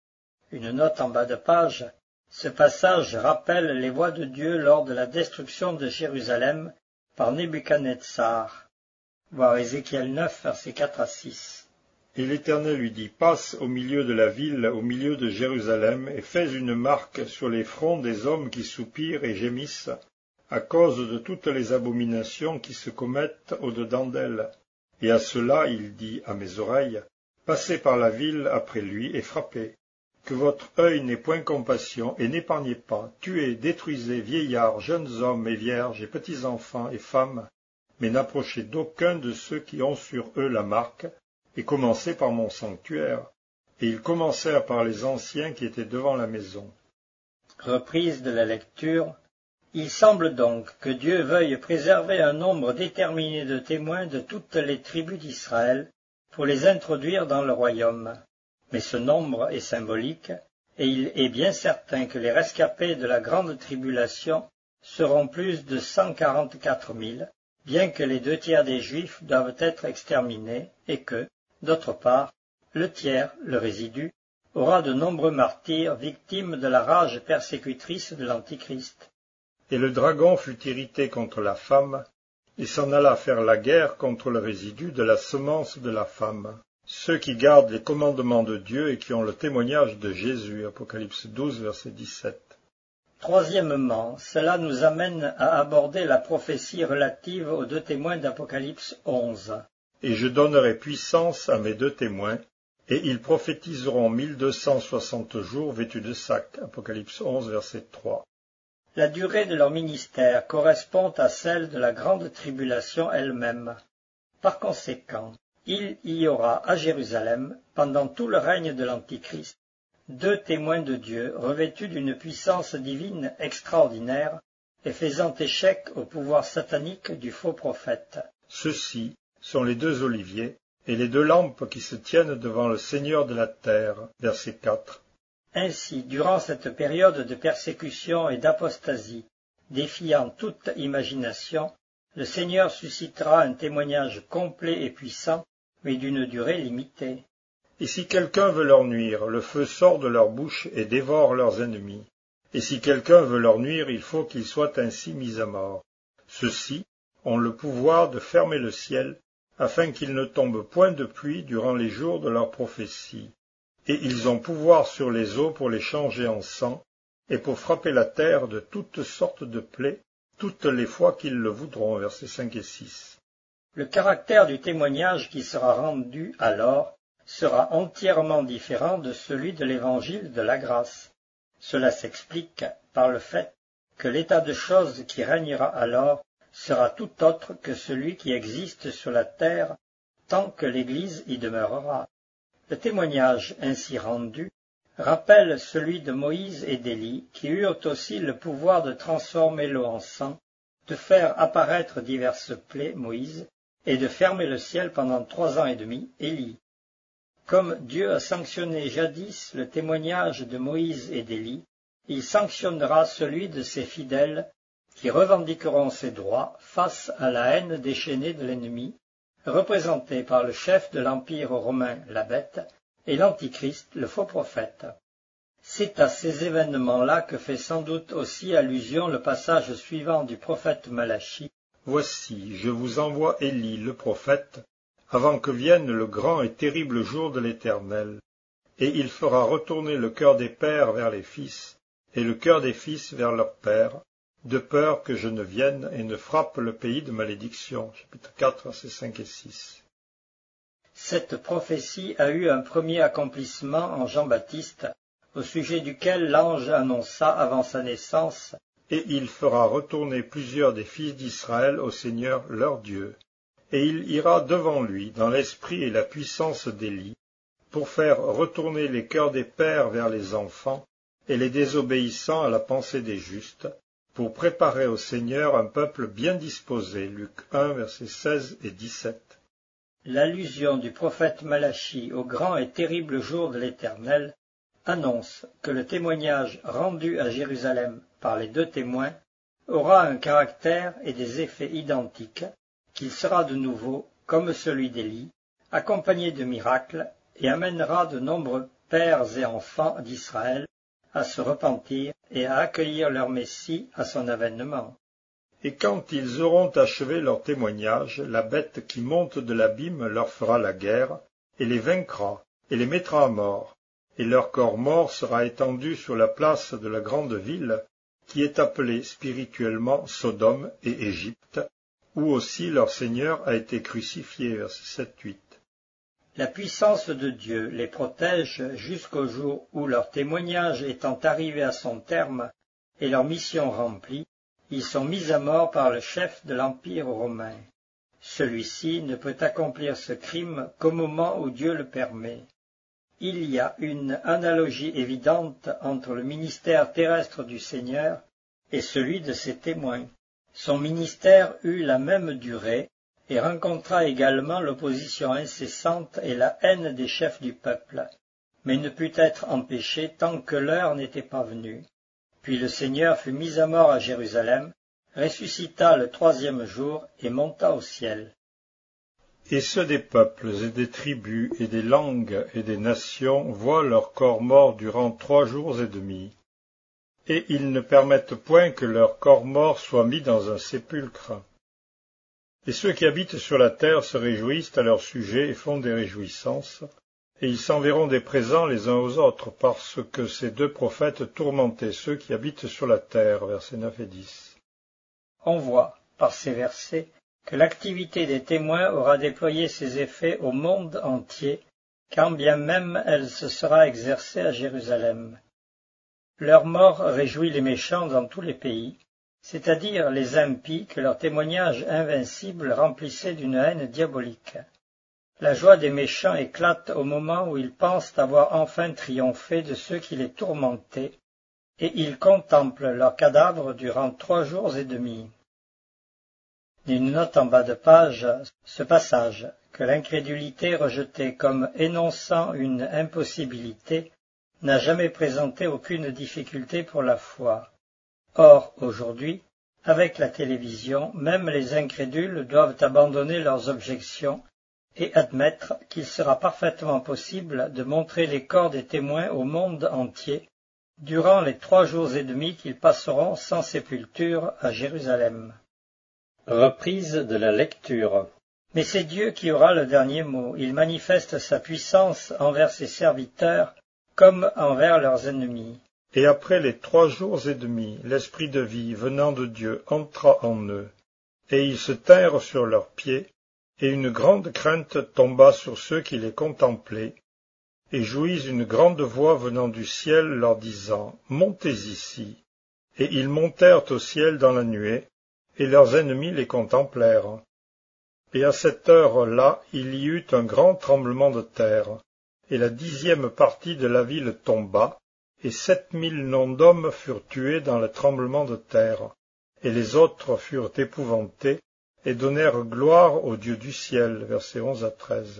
Une note en bas de page. Ce passage rappelle les voies de Dieu lors de la destruction de Jérusalem par Nebuchadnezzar. Voir Ézéchiel 9, versets 4 à 6. Et l'Éternel lui dit, passe au milieu de la ville, au milieu de Jérusalem, et fais une marque sur les fronts des hommes qui soupirent et gémissent, à cause de toutes les abominations qui se commettent au-dedans d'elle. Et à cela il dit à mes oreilles, passez par la ville après lui et frappez. Que votre œil n'ait point compassion et n'épargnez pas, tuez, détruisez, vieillards, jeunes hommes et vierges et petits-enfants et femmes, mais n'approchez d'aucun de ceux qui ont sur eux la marque, et commencez par mon sanctuaire. Et ils commencèrent par les anciens qui étaient devant la maison. Reprise de la lecture. Il semble donc que Dieu veuille préserver un nombre déterminé de témoins de toutes les tribus d'Israël pour les introduire dans le royaume. Mais ce nombre est symbolique, et il est bien certain que les rescapés de la grande tribulation seront plus de 144 000, bien que les 2 tiers des Juifs doivent être exterminés, et que, d'autre part, le tiers, le résidu, aura de nombreux martyrs victimes de la rage persécutrice de l'Antichrist. Et le dragon fut irrité contre la femme, et s'en alla faire la guerre contre le résidu de la semence de la femme. Ceux qui gardent les commandements de Dieu et qui ont le témoignage de Jésus. Apocalypse 12, verset 17. Troisièmement, cela nous amène à aborder la prophétie relative aux 2 témoins d'Apocalypse 11. Et je donnerai puissance à mes 2 témoins, et ils prophétiseront 1260 jours vêtus de sac. Apocalypse 11, verset 3. La durée de leur ministère correspond à celle de la grande tribulation elle-même. Par conséquent, il y aura à Jérusalem, pendant tout le règne de l'Antichrist, 2 témoins de Dieu revêtus d'une puissance divine extraordinaire et faisant échec au pouvoir satanique du faux prophète. Ceux-ci sont les 2 oliviers et les 2 lampes qui se tiennent devant le Seigneur de la terre. Verset 4. Ainsi, durant cette période de persécution et d'apostasie, défiant toute imagination, le Seigneur suscitera un témoignage complet et puissant, mais d'une durée limitée. Et si quelqu'un veut leur nuire, le feu sort de leur bouche et dévore leurs ennemis. Et si quelqu'un veut leur nuire, il faut qu'ils soient ainsi mis à mort. Ceux-ci ont le pouvoir de fermer le ciel, afin qu'il ne tombe point de pluie durant les jours de leur prophétie. Et ils ont pouvoir sur les eaux pour les changer en sang, et pour frapper la terre de toutes sortes de plaies, toutes les fois qu'ils le voudront. Versets 5 et 6. Le caractère du témoignage qui sera rendu alors sera entièrement différent de celui de l'évangile de la grâce. Cela s'explique par le fait que l'état de choses qui régnera alors sera tout autre que celui qui existe sur la terre tant que l'Église y demeurera. Le témoignage ainsi rendu rappelle celui de Moïse et d'Élie qui eurent aussi le pouvoir de transformer l'eau en sang, de faire apparaître diverses plaies, Moïse, et de fermer le ciel pendant 3 ans et demi, Élie. Comme Dieu a sanctionné jadis le témoignage de Moïse et d'Élie, il sanctionnera celui de ses fidèles qui revendiqueront ses droits face à la haine déchaînée de l'ennemi, représenté par le chef de l'Empire romain, la bête, et l'Antichrist, le faux prophète. C'est à ces événements-là que fait sans doute aussi allusion le passage suivant du prophète Malachie. Voici, je vous envoie Élie, le prophète, avant que vienne le grand et terrible jour de l'Éternel. Et il fera retourner le cœur des pères vers les fils, et le cœur des fils vers leurs pères, de peur que je ne vienne et ne frappe le pays de malédiction. Chapitre 4, versets 5 et 6. Cette prophétie a eu un premier accomplissement en Jean-Baptiste, au sujet duquel l'ange annonça avant sa naissance « Et il fera retourner plusieurs des fils d'Israël au Seigneur leur Dieu, et il ira devant lui dans l'esprit et la puissance d'Élie, pour faire retourner les cœurs des pères vers les enfants, et les désobéissants à la pensée des justes, pour préparer au Seigneur un peuple bien disposé. » Luc 1, versets 16 et 17. L'allusion du prophète Malachie au grand et terrible jour de l'Éternel annonce que le témoignage rendu à Jérusalem par les 2 témoins aura un caractère et des effets identiques, qu'il sera de nouveau comme celui d'Élie, accompagné de miracles, et amènera de nombreux pères et enfants d'Israël à se repentir et à accueillir leur Messie à son avènement. Et quand ils auront achevé leur témoignage, la bête qui monte de l'abîme leur fera la guerre, et les vaincra, et les mettra à mort, et leur corps mort sera étendu sur la place de la grande ville, qui est appelée spirituellement Sodome et Égypte, où aussi leur Seigneur a été crucifié, verset 7-8. La puissance de Dieu les protège jusqu'au jour où leur témoignage étant arrivé à son terme et leur mission remplie, ils sont mis à mort par le chef de l'Empire romain. Celui-ci ne peut accomplir ce crime qu'au moment où Dieu le permet. Il y a une analogie évidente entre le ministère terrestre du Seigneur et celui de ses témoins. Son ministère eut la même durée et rencontra également l'opposition incessante et la haine des chefs du peuple, mais ne put être empêché tant que l'heure n'était pas venue. Puis le Seigneur fut mis à mort à Jérusalem, ressuscita le 3e jour et monta au ciel. Et ceux des peuples et des tribus et des langues et des nations voient leur corps mort durant 3 jours et demi. Et ils ne permettent point que leur corps mort soit mis dans un sépulcre. Et ceux qui habitent sur la terre se réjouissent à leur sujet et font des réjouissances, et ils s'enverront des présents les uns aux autres, parce que ces 2 prophètes tourmentaient ceux qui habitent sur la terre, versets 9 et 10. On voit, par ces versets, que l'activité des témoins aura déployé ses effets au monde entier, quand bien même elle se sera exercée à Jérusalem. Leur mort réjouit les méchants dans tous les pays, c'est-à-dire les impies que leur témoignage invincible remplissait d'une haine diabolique. La joie des méchants éclate au moment où ils pensent avoir enfin triomphé de ceux qui les tourmentaient, et ils contemplent leurs cadavres durant 3 jours et demi. Une note en bas de page, ce passage, que l'incrédulité rejetait comme énonçant une impossibilité, n'a jamais présenté aucune difficulté pour la foi. Or, aujourd'hui, avec la télévision, même les incrédules doivent abandonner leurs objections et admettre qu'il sera parfaitement possible de montrer les corps des témoins au monde entier durant les 3 jours et demi qu'ils passeront sans sépulture à Jérusalem. Reprise de la lecture. Mais c'est Dieu qui aura le dernier mot. Il manifeste sa puissance envers ses serviteurs comme envers leurs ennemis. Et après les 3 jours et demi, l'esprit de vie venant de Dieu entra en eux, et ils se tinrent sur leurs pieds, et une grande crainte tomba sur ceux qui les contemplaient, et jouis une grande voix venant du ciel leur disant, « Montez ici !» Et ils montèrent au ciel dans la nuée, et leurs ennemis les contemplèrent. Et à cette heure-là, il y eut un grand tremblement de terre, et la 10e partie de la ville tomba, et 7000 noms d'hommes furent tués dans le tremblement de terre, et les autres furent épouvantés, et donnèrent gloire au Dieu du ciel. Versets 11 à 13.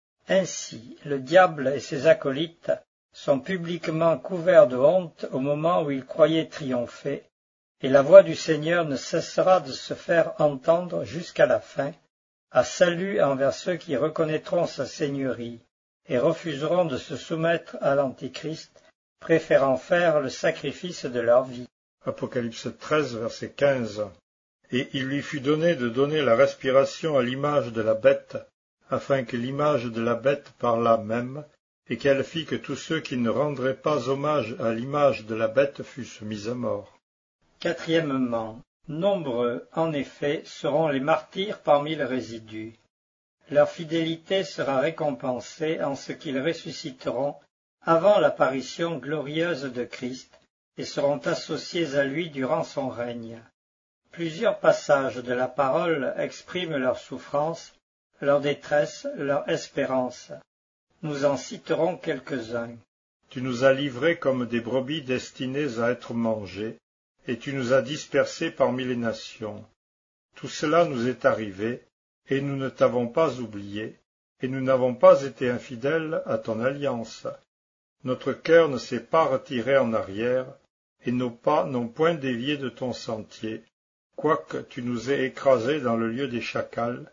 Ainsi, le diable et ses acolytes sont publiquement couverts de honte au moment où ils croyaient triompher, et la voix du Seigneur ne cessera de se faire entendre jusqu'à la fin, à salut envers ceux qui reconnaîtront sa seigneurie, et refuseront de se soumettre à l'Antichrist, préférant faire le sacrifice de leur vie. Apocalypse 13, verset 15. Et il lui fut donné de donner la respiration à l'image de la bête, afin que l'image de la bête parlât même, et qu'elle fit que tous ceux qui ne rendraient pas hommage à l'image de la bête fussent mis à mort. Quatrièmement, nombreux, en effet, seront les martyrs parmi le résidu. Leur fidélité sera récompensée en ce qu'ils ressusciteront avant l'apparition glorieuse de Christ et seront associés à lui durant son règne. Plusieurs passages de la parole expriment leur souffrance, leur détresse, leur espérance. Nous en citerons quelques-uns. Tu nous as livrés comme des brebis destinées à être mangées, et tu nous as dispersés parmi les nations. Tout cela nous est arrivé, et nous ne t'avons pas oublié, et nous n'avons pas été infidèles à ton alliance. Notre cœur ne s'est pas retiré en arrière, et nos pas n'ont point dévié de ton sentier, quoique tu nous aies écrasés dans le lieu des chacals,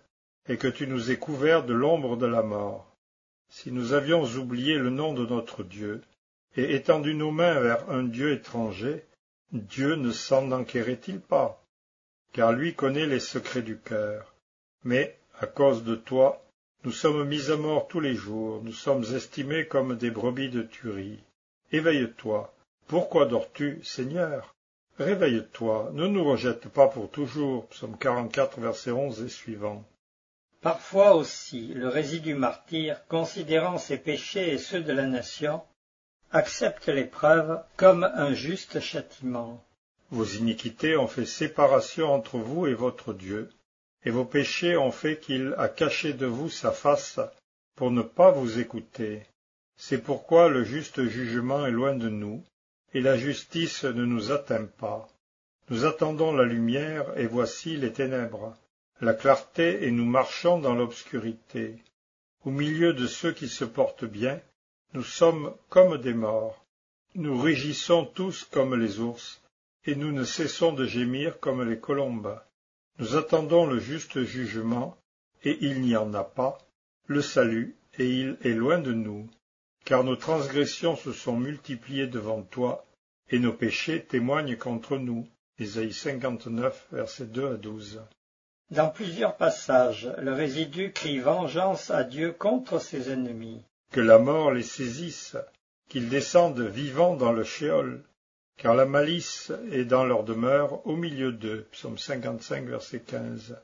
et que tu nous aies couverts de l'ombre de la mort. Si nous avions oublié le nom de notre Dieu, et étendu nos mains vers un Dieu étranger, Dieu ne s'en enquérait-il pas? Car lui connaît les secrets du cœur. Mais, à cause de toi, nous sommes mis à mort tous les jours, nous sommes estimés comme des brebis de tuerie. Éveille-toi. Pourquoi dors-tu, Seigneur? Réveille-toi, ne nous rejette pas pour toujours. Psaume 44, versets 11 et suivants. Parfois aussi, le résidu martyr, considérant ses péchés et ceux de la nation, accepte l'épreuve comme un juste châtiment. Vos iniquités ont fait séparation entre vous et votre Dieu, et vos péchés ont fait qu'il a caché de vous sa face pour ne pas vous écouter. C'est pourquoi le juste jugement est loin de nous, et la justice ne nous atteint pas. Nous attendons la lumière, et voici les ténèbres, la clarté, et nous marchons dans l'obscurité. Au milieu de ceux qui se portent bien, nous sommes comme des morts. Nous rugissons tous comme les ours, et nous ne cessons de gémir comme les colombes. Nous attendons le juste jugement, et il n'y en a pas, le salut, et il est loin de nous. Car nos transgressions se sont multipliées devant toi, et nos péchés témoignent contre nous. Ésaïe 59, versets 2 à 12. Dans plusieurs passages, le résidu crie vengeance à Dieu contre ses ennemis. Que la mort les saisisse, qu'ils descendent vivants dans le shéol, car la malice est dans leur demeure au milieu d'eux. Psaume 55, verset 15.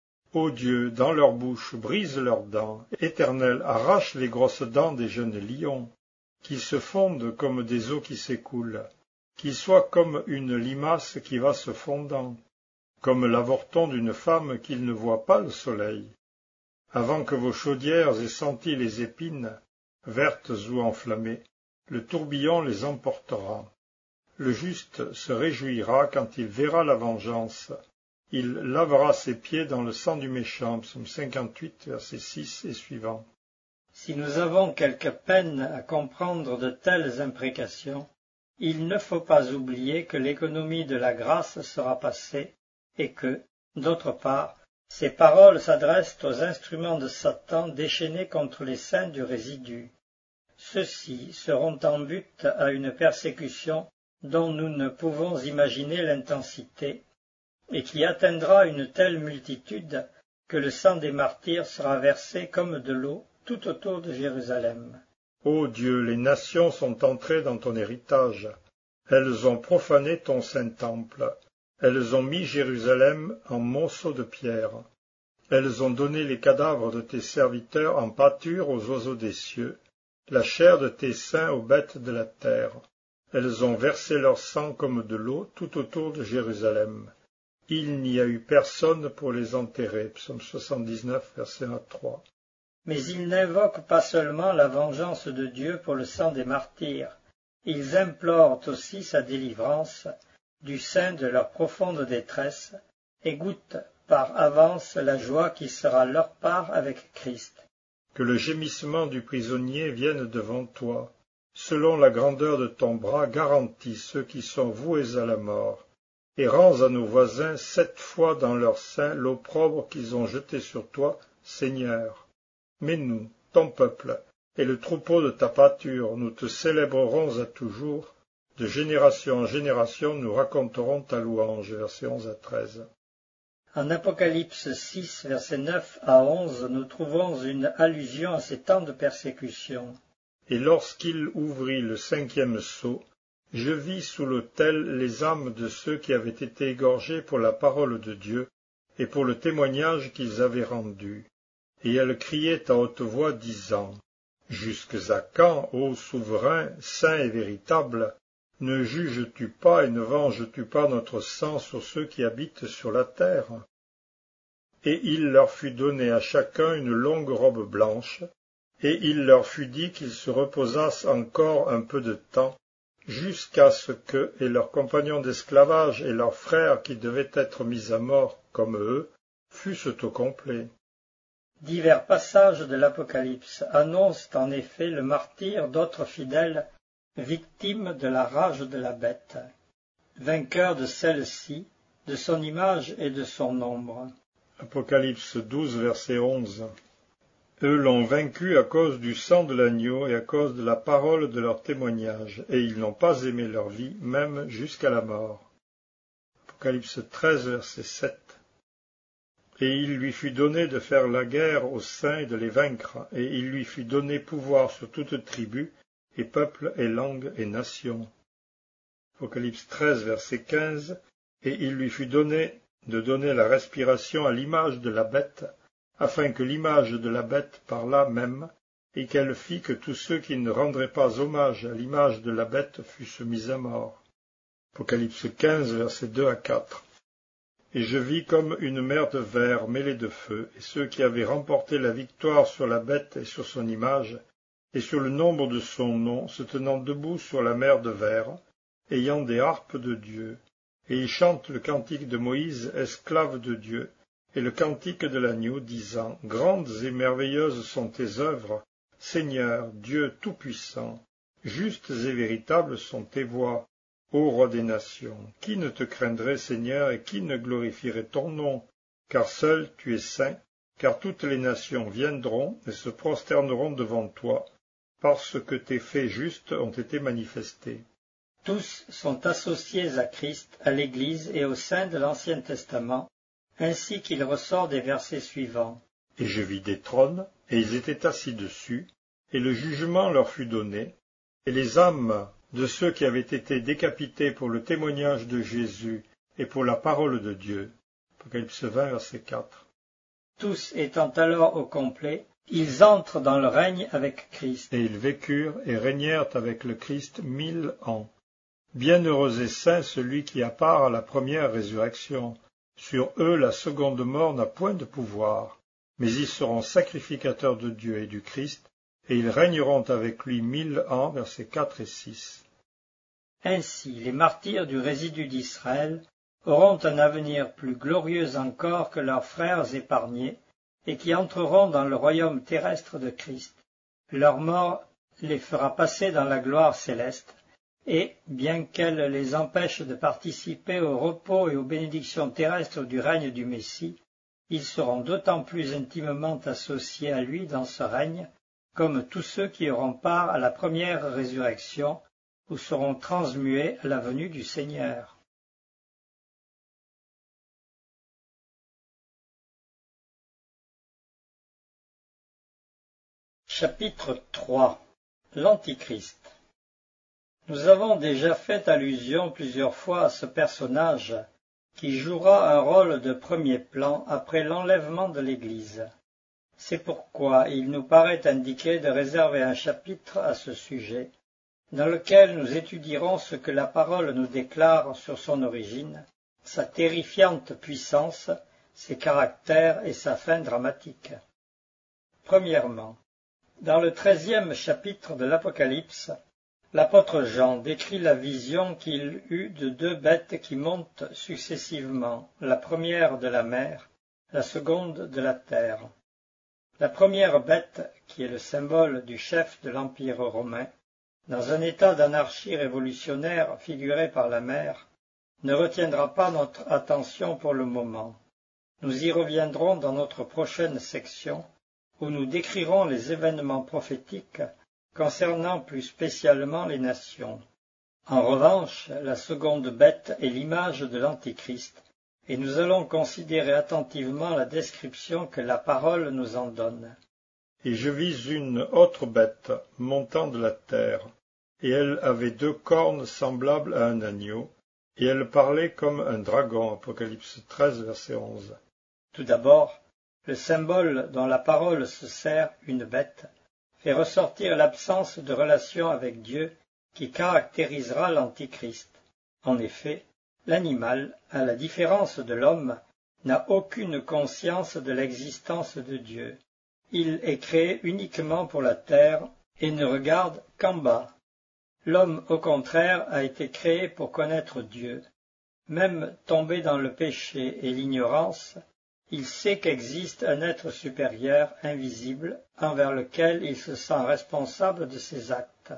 Ô Dieu, dans leur bouche, brise leurs dents. Éternel, arrache les grosses dents des jeunes lions, qu'ils se fondent comme des eaux qui s'écoulent, qu'ils soient comme une limace qui va se fondant, comme l'avorton d'une femme qu'il ne voit pas le soleil. Avant que vos chaudières aient senti les épines, vertes ou enflammées, le tourbillon les emportera. Le juste se réjouira quand il verra la vengeance. Il lavera ses pieds dans le sang du méchant. Psaume 58, versets 6 et suivants. Si nous avons quelque peine à comprendre de telles imprécations, il ne faut pas oublier que l'économie de la grâce sera passée et que, d'autre part, ces paroles s'adressent aux instruments de Satan déchaînés contre les saints du résidu. Ceux-ci seront en but à une persécution dont nous ne pouvons imaginer l'intensité, et qui atteindra une telle multitude que le sang des martyrs sera versé comme de l'eau tout autour de Jérusalem. Ô Dieu, les nations sont entrées dans ton héritage. Elles ont profané ton saint temple. Elles ont mis Jérusalem en monceau de pierre. Elles ont donné les cadavres de tes serviteurs en pâture aux oiseaux des cieux, la chair de tes saints aux bêtes de la terre. Elles ont versé leur sang comme de l'eau tout autour de Jérusalem. Il n'y a eu personne pour les enterrer. Psaume 79, verset 1 à 3. Mais ils n'invoquent pas seulement la vengeance de Dieu pour le sang des martyrs, ils implorent aussi sa délivrance du sein de leur profonde détresse et goûtent par avance la joie qui sera leur part avec Christ. Que le gémissement du prisonnier vienne devant toi. Selon la grandeur de ton bras, garantis ceux qui sont voués à la mort, et rends à nos voisins 7 fois dans leur sein l'opprobre qu'ils ont jeté sur toi, Seigneur. Mais nous, ton peuple, et le troupeau de ta pâture, nous te célébrerons à toujours, de génération en génération nous raconterons ta louange. Versets 11 à 13. En Apocalypse 6, versets 9 à 11, nous trouvons une allusion à ces temps de persécution. Et lorsqu'il ouvrit le 5e sceau, je vis sous l'autel les âmes de ceux qui avaient été égorgés pour la parole de Dieu et pour le témoignage qu'ils avaient rendu. Et elles criaient à haute voix, disant, « Jusque à quand, ô souverain, saint et véritable, ne juges-tu pas et ne venges-tu pas notre sang sur ceux qui habitent sur la terre ?» Et il leur fut donné à chacun une longue robe blanche, et il leur fut dit qu'ils se reposassent encore un peu de temps, jusqu'à ce qu'eux et leurs compagnons d'esclavage et leurs frères qui devaient être mis à mort comme eux, fussent au complet. Divers passages de l'Apocalypse annoncent en effet le martyre d'autres fidèles, victimes de la rage de la bête, vainqueur de celle-ci, de son image et de son ombre. Apocalypse 12, verset 11. Eux l'ont vaincu à cause du sang de l'agneau et à cause de la parole de leur témoignage, et ils n'ont pas aimé leur vie, même jusqu'à la mort. Apocalypse 13, verset 7. Et il lui fut donné de faire la guerre aux saints et de les vaincre, et il lui fut donné pouvoir sur toute tribu, et peuple, et langue, et nation. Apocalypse 13, verset 15. Et il lui fut donné de donner la respiration à l'image de la bête, afin que l'image de la bête parlât même, et qu'elle fît que tous ceux qui ne rendraient pas hommage à l'image de la bête fussent mis à mort. Apocalypse 15, versets 2 à 4. Et je vis comme une mer de verre mêlée de feu, et ceux qui avaient remporté la victoire sur la bête et sur son image, et sur le nombre de son nom, se tenant debout sur la mer de verre, ayant des harpes de Dieu. Et ils chantent le cantique de Moïse, esclave de Dieu, et le cantique de l'agneau, disant, « Grandes et merveilleuses sont tes œuvres, Seigneur, Dieu Tout-Puissant, justes et véritables sont tes voies, ô Roi des nations. Qui ne te craindrait, Seigneur, et qui ne glorifierait ton nom? Car seul tu es saint, car toutes les nations viendront et se prosterneront devant toi, parce que tes faits justes ont été manifestés. » Tous sont associés à Christ, à l'Église et au sein de l'Ancien Testament, ainsi qu'il ressort des versets suivants. Et je vis des trônes, et ils étaient assis dessus, et le jugement leur fut donné, et les âmes de ceux qui avaient été décapités pour le témoignage de Jésus et pour la parole de Dieu. Apocalypse 20, verset 4. Tous étant alors au complet, ils entrent dans le règne avec Christ. Et ils vécurent et régnèrent avec le Christ 1000 ans. Bienheureux et saint celui qui a part à la première résurrection. Sur eux la seconde mort n'a point de pouvoir, mais ils seront sacrificateurs de Dieu et du Christ, et ils régneront avec lui 1000 ans, versets 4 et 6. Ainsi, les martyrs du résidu d'Israël auront un avenir plus glorieux encore que leurs frères épargnés, et qui entreront dans le royaume terrestre de Christ. Leur mort les fera passer dans la gloire céleste, et, bien qu'elle les empêche de participer au repos et aux bénédictions terrestres du règne du Messie, ils seront d'autant plus intimement associés à lui dans ce règne, comme tous ceux qui auront part à la première résurrection, ou seront transmués à la venue du Seigneur. Chapitre 3. L'Antichrist. Nous avons déjà fait allusion plusieurs fois à ce personnage qui jouera un rôle de premier plan après l'enlèvement de l'Église. C'est pourquoi il nous paraît indiqué de réserver un chapitre à ce sujet, dans lequel nous étudierons ce que la parole nous déclare sur son origine, sa terrifiante puissance, ses caractères et sa fin dramatique. Premièrement, dans le 13e chapitre de l'Apocalypse, l'apôtre Jean décrit la vision qu'il eut de deux bêtes qui montent successivement, la première de la mer, la seconde de la terre. La première bête, qui est le symbole du chef de l'Empire romain, dans un état d'anarchie révolutionnaire figuré par la mer, ne retiendra pas notre attention pour le moment. Nous y reviendrons dans notre prochaine section, où nous décrirons les événements prophétiques concernant plus spécialement les nations. En revanche, la seconde bête est l'image de l'Antichrist, et nous allons considérer attentivement la description que la parole nous en donne. Et je vis une autre bête montant de la terre, et elle avait deux cornes semblables à un agneau, et elle parlait comme un dragon. Apocalypse 13, verset 11. Tout d'abord, le symbole dont la parole se sert, une bête, fait ressortir l'absence de relation avec Dieu qui caractérisera l'Antichrist. En effet, l'animal, à la différence de l'homme, n'a aucune conscience de l'existence de Dieu. Il est créé uniquement pour la terre et ne regarde qu'en bas. L'homme, au contraire, a été créé pour connaître Dieu. Même tombé dans le péché et l'ignorance, il sait qu'existe un être supérieur, invisible, envers lequel il se sent responsable de ses actes.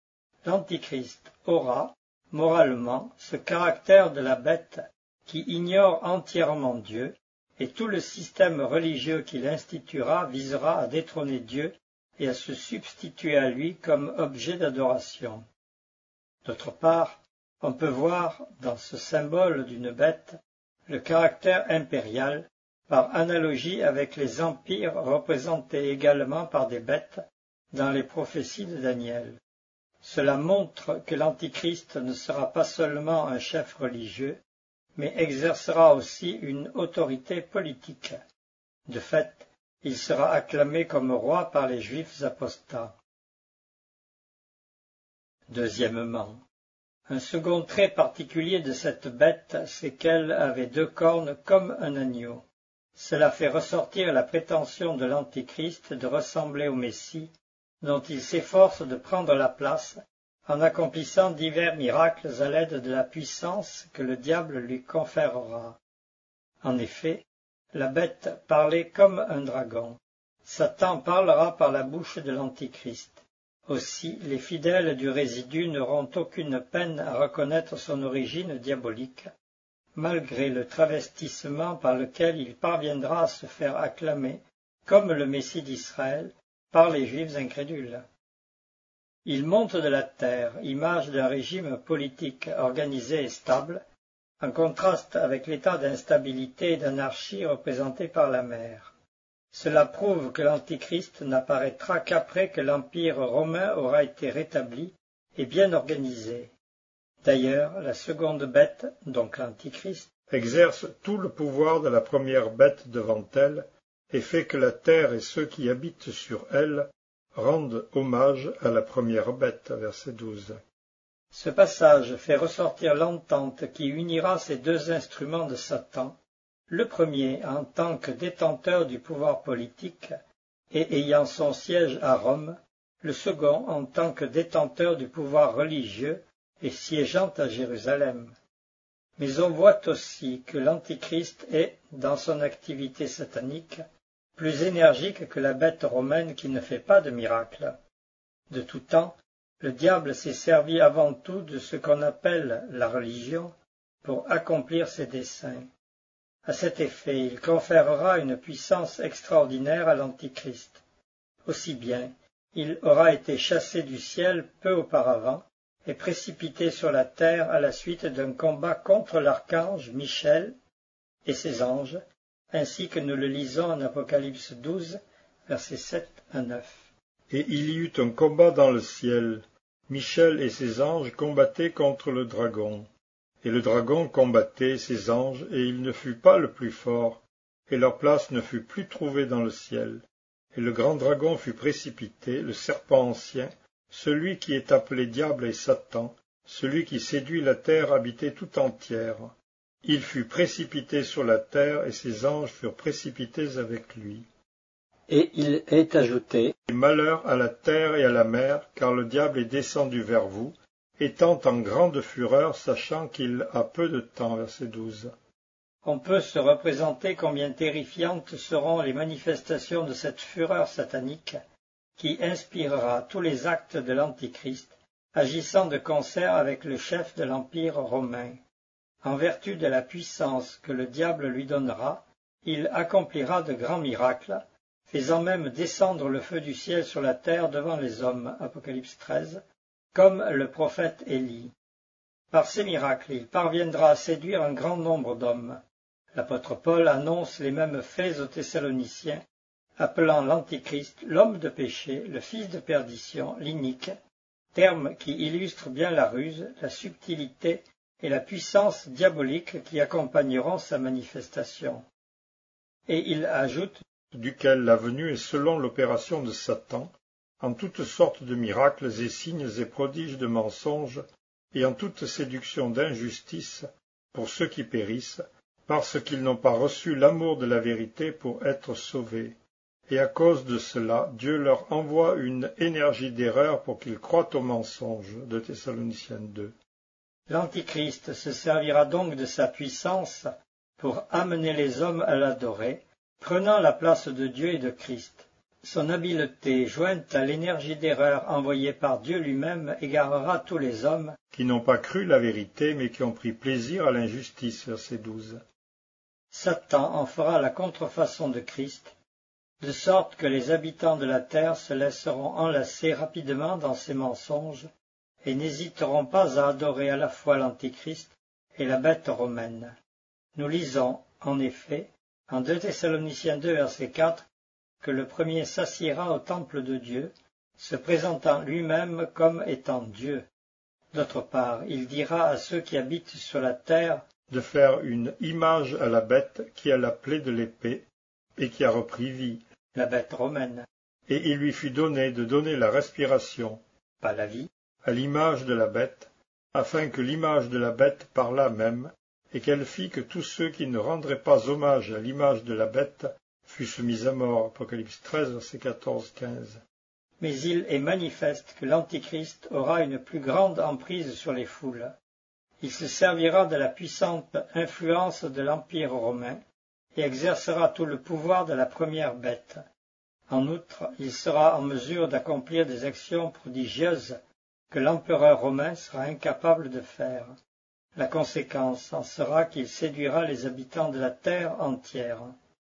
L'Antichrist aura, moralement, ce caractère de la bête qui ignore entièrement Dieu et tout le système religieux qu'il instituera visera à détrôner Dieu et à se substituer à lui comme objet d'adoration. D'autre part, on peut voir dans ce symbole d'une bête le caractère impérial, par analogie avec les empires représentés également par des bêtes dans les prophéties de Daniel. Cela montre que l'Antichrist ne sera pas seulement un chef religieux, mais exercera aussi une autorité politique. De fait, il sera acclamé comme roi par les Juifs apostats. Deuxièmement, un second trait particulier de cette bête, c'est qu'elle avait 2 cornes comme un agneau. Cela fait ressortir la prétention de l'Antichrist de ressembler au Messie, dont il s'efforce de prendre la place en accomplissant divers miracles à l'aide de la puissance que le diable lui conférera. En effet, la bête parlait comme un dragon. Satan parlera par la bouche de l'Antichrist. Aussi, les fidèles du résidu n'auront aucune peine à reconnaître son origine diabolique, malgré le travestissement par lequel il parviendra à se faire acclamer comme le Messie d'Israël par les Juifs incrédules. Il monte de la terre, image d'un régime politique organisé et stable, en contraste avec l'état d'instabilité et d'anarchie représenté par la mer. Cela prouve que l'Antichrist n'apparaîtra qu'après que l'Empire romain aura été rétabli et bien organisé. D'ailleurs, la seconde bête, donc l'Antichrist, exerce tout le pouvoir de la première bête devant elle et fait que la terre et ceux qui habitent sur elle rendent hommage à la première bête, verset 12. Ce passage fait ressortir l'entente qui unira ces 2 instruments de Satan, le premier en tant que détenteur du pouvoir politique et ayant son siège à Rome, le second en tant que détenteur du pouvoir religieux et siégeant à Jérusalem. Mais on voit aussi que l'Antichrist est, dans son activité satanique, plus énergique que la bête romaine qui ne fait pas de miracles. De tout temps, le diable s'est servi avant tout de ce qu'on appelle la religion pour accomplir ses desseins. À cet effet, il conférera une puissance extraordinaire à l'Antichrist. Aussi bien, il aura été chassé du ciel peu auparavant et précipité sur la terre à la suite d'un combat contre l'archange Michel et ses anges, ainsi que nous le lisons en Apocalypse 12, versets 7 à 9. Et il y eut un combat dans le ciel. Michel et ses anges combattaient contre le dragon. Et le dragon combattait ses anges, et il ne fut pas le plus fort, et leur place ne fut plus trouvée dans le ciel. Et le grand dragon fut précipité, le serpent ancien, celui qui est appelé diable et Satan, celui qui séduit la terre habitée tout entière. Il fut précipité sur la terre, et ses anges furent précipités avec lui. Et il est ajouté, « Malheur à la terre et à la mer, car le diable est descendu vers vous, étant en grande fureur, sachant qu'il a peu de temps. » Verset 12. On peut se représenter combien terrifiantes seront les manifestations de cette fureur satanique qui inspirera tous les actes de l'Antichrist, agissant de concert avec le chef de l'Empire romain. En vertu de la puissance que le diable lui donnera, il accomplira de grands miracles, faisant même descendre le feu du ciel sur la terre devant les hommes, Apocalypse 13, comme le prophète Élie. Par ces miracles, il parviendra à séduire un grand nombre d'hommes. L'apôtre Paul annonce les mêmes faits aux Thessaloniciens, appelant l'Antichrist l'homme de péché, le fils de perdition, l'inique, termes qui illustrent bien la ruse, la subtilité et la puissance diabolique qui accompagneront sa manifestation. Et il ajoute, duquel la venue est selon l'opération de Satan, en toutes sortes de miracles et signes et prodiges de mensonges, et en toute séduction d'injustice pour ceux qui périssent, parce qu'ils n'ont pas reçu l'amour de la vérité pour être sauvés. Et à cause de cela, Dieu leur envoie une énergie d'erreur pour qu'ils croient aux mensonges. De Thessaloniciens 2. L'Antichrist se servira donc de sa puissance pour amener les hommes à l'adorer, prenant la place de Dieu et de Christ. Son habileté, jointe à l'énergie d'erreur envoyée par Dieu lui-même, égarera tous les hommes qui n'ont pas cru la vérité, mais qui ont pris plaisir à l'injustice. Verset 12. Satan en fera la contrefaçon de Christ, de sorte que les habitants de la terre se laisseront enlacer rapidement dans ses mensonges et n'hésiteront pas à adorer à la fois l'Antichrist et la bête romaine. Nous lisons, en effet, en 2 Thessaloniciens 2, verset 4, que le premier s'assiera au temple de Dieu, se présentant lui-même comme étant Dieu. D'autre part, il dira à ceux qui habitent sur la terre de faire une image à la bête qui a la plaie de l'épée et qui a repris vie, la bête romaine, et il lui fut donné de donner la respiration, pas la vie, à l'image de la bête, afin que l'image de la bête parlât même, et qu'elle fit que tous ceux qui ne rendraient pas hommage à l'image de la bête fussent mis à mort. Apocalypse 13, verset 14-15. Mais il est manifeste que l'Antichrist aura une plus grande emprise sur les foules. Il se servira de la puissante influence de l'Empire romain et exercera tout le pouvoir de la première bête. En outre, il sera en mesure d'accomplir des actions prodigieuses que l'empereur romain sera incapable de faire. La conséquence en sera qu'il séduira les habitants de la terre entière.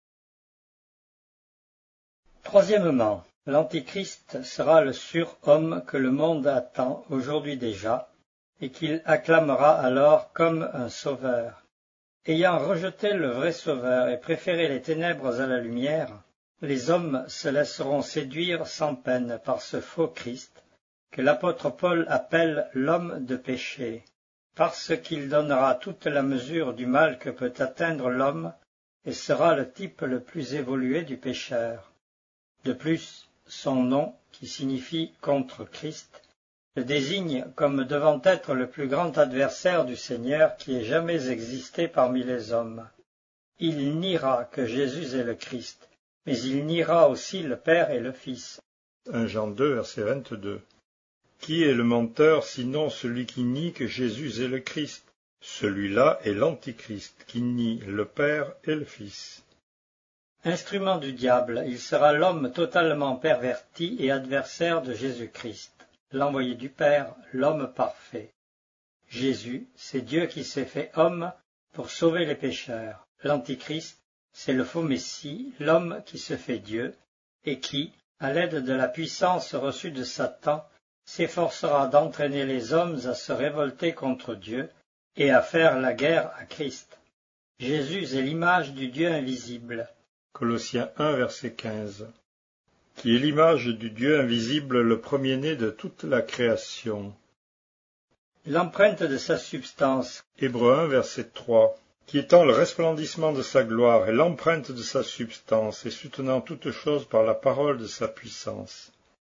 Troisièmement, l'Antichrist sera le surhomme que le monde attend aujourd'hui déjà, et qu'il acclamera alors comme un sauveur. Ayant rejeté le vrai sauveur et préféré les ténèbres à la lumière, les hommes se laisseront séduire sans peine par ce faux Christ, que l'apôtre Paul appelle l'homme de péché, parce qu'il donnera toute la mesure du mal que peut atteindre l'homme et sera le type le plus évolué du pécheur. De plus, son nom, qui signifie contre Christ, le désigne comme devant être le plus grand adversaire du Seigneur qui ait jamais existé parmi les hommes. Il niera que Jésus est le Christ, mais il niera aussi le Père et le Fils. 1 Jean 2, verset 22. Qui est le menteur sinon celui qui nie que Jésus est le Christ? Celui-là est l'Antichrist, qui nie le Père et le Fils. Instrument du diable, il sera l'homme totalement perverti et adversaire de Jésus-Christ, l'envoyé du Père, l'homme parfait. Jésus, c'est Dieu qui s'est fait homme pour sauver les pécheurs. L'Antichrist, c'est le faux Messie, l'homme qui se fait Dieu, et qui, à l'aide de la puissance reçue de Satan, s'efforcera d'entraîner les hommes à se révolter contre Dieu et à faire la guerre à Christ. Jésus est l'image du Dieu invisible. Colossiens 1, verset 15. Qui est l'image du Dieu invisible, le premier-né de toute la création. L'empreinte de sa substance. Hébreux 1, verset 3. Qui étant le resplendissement de sa gloire et l'empreinte de sa substance, et soutenant toutes choses par la parole de sa puissance.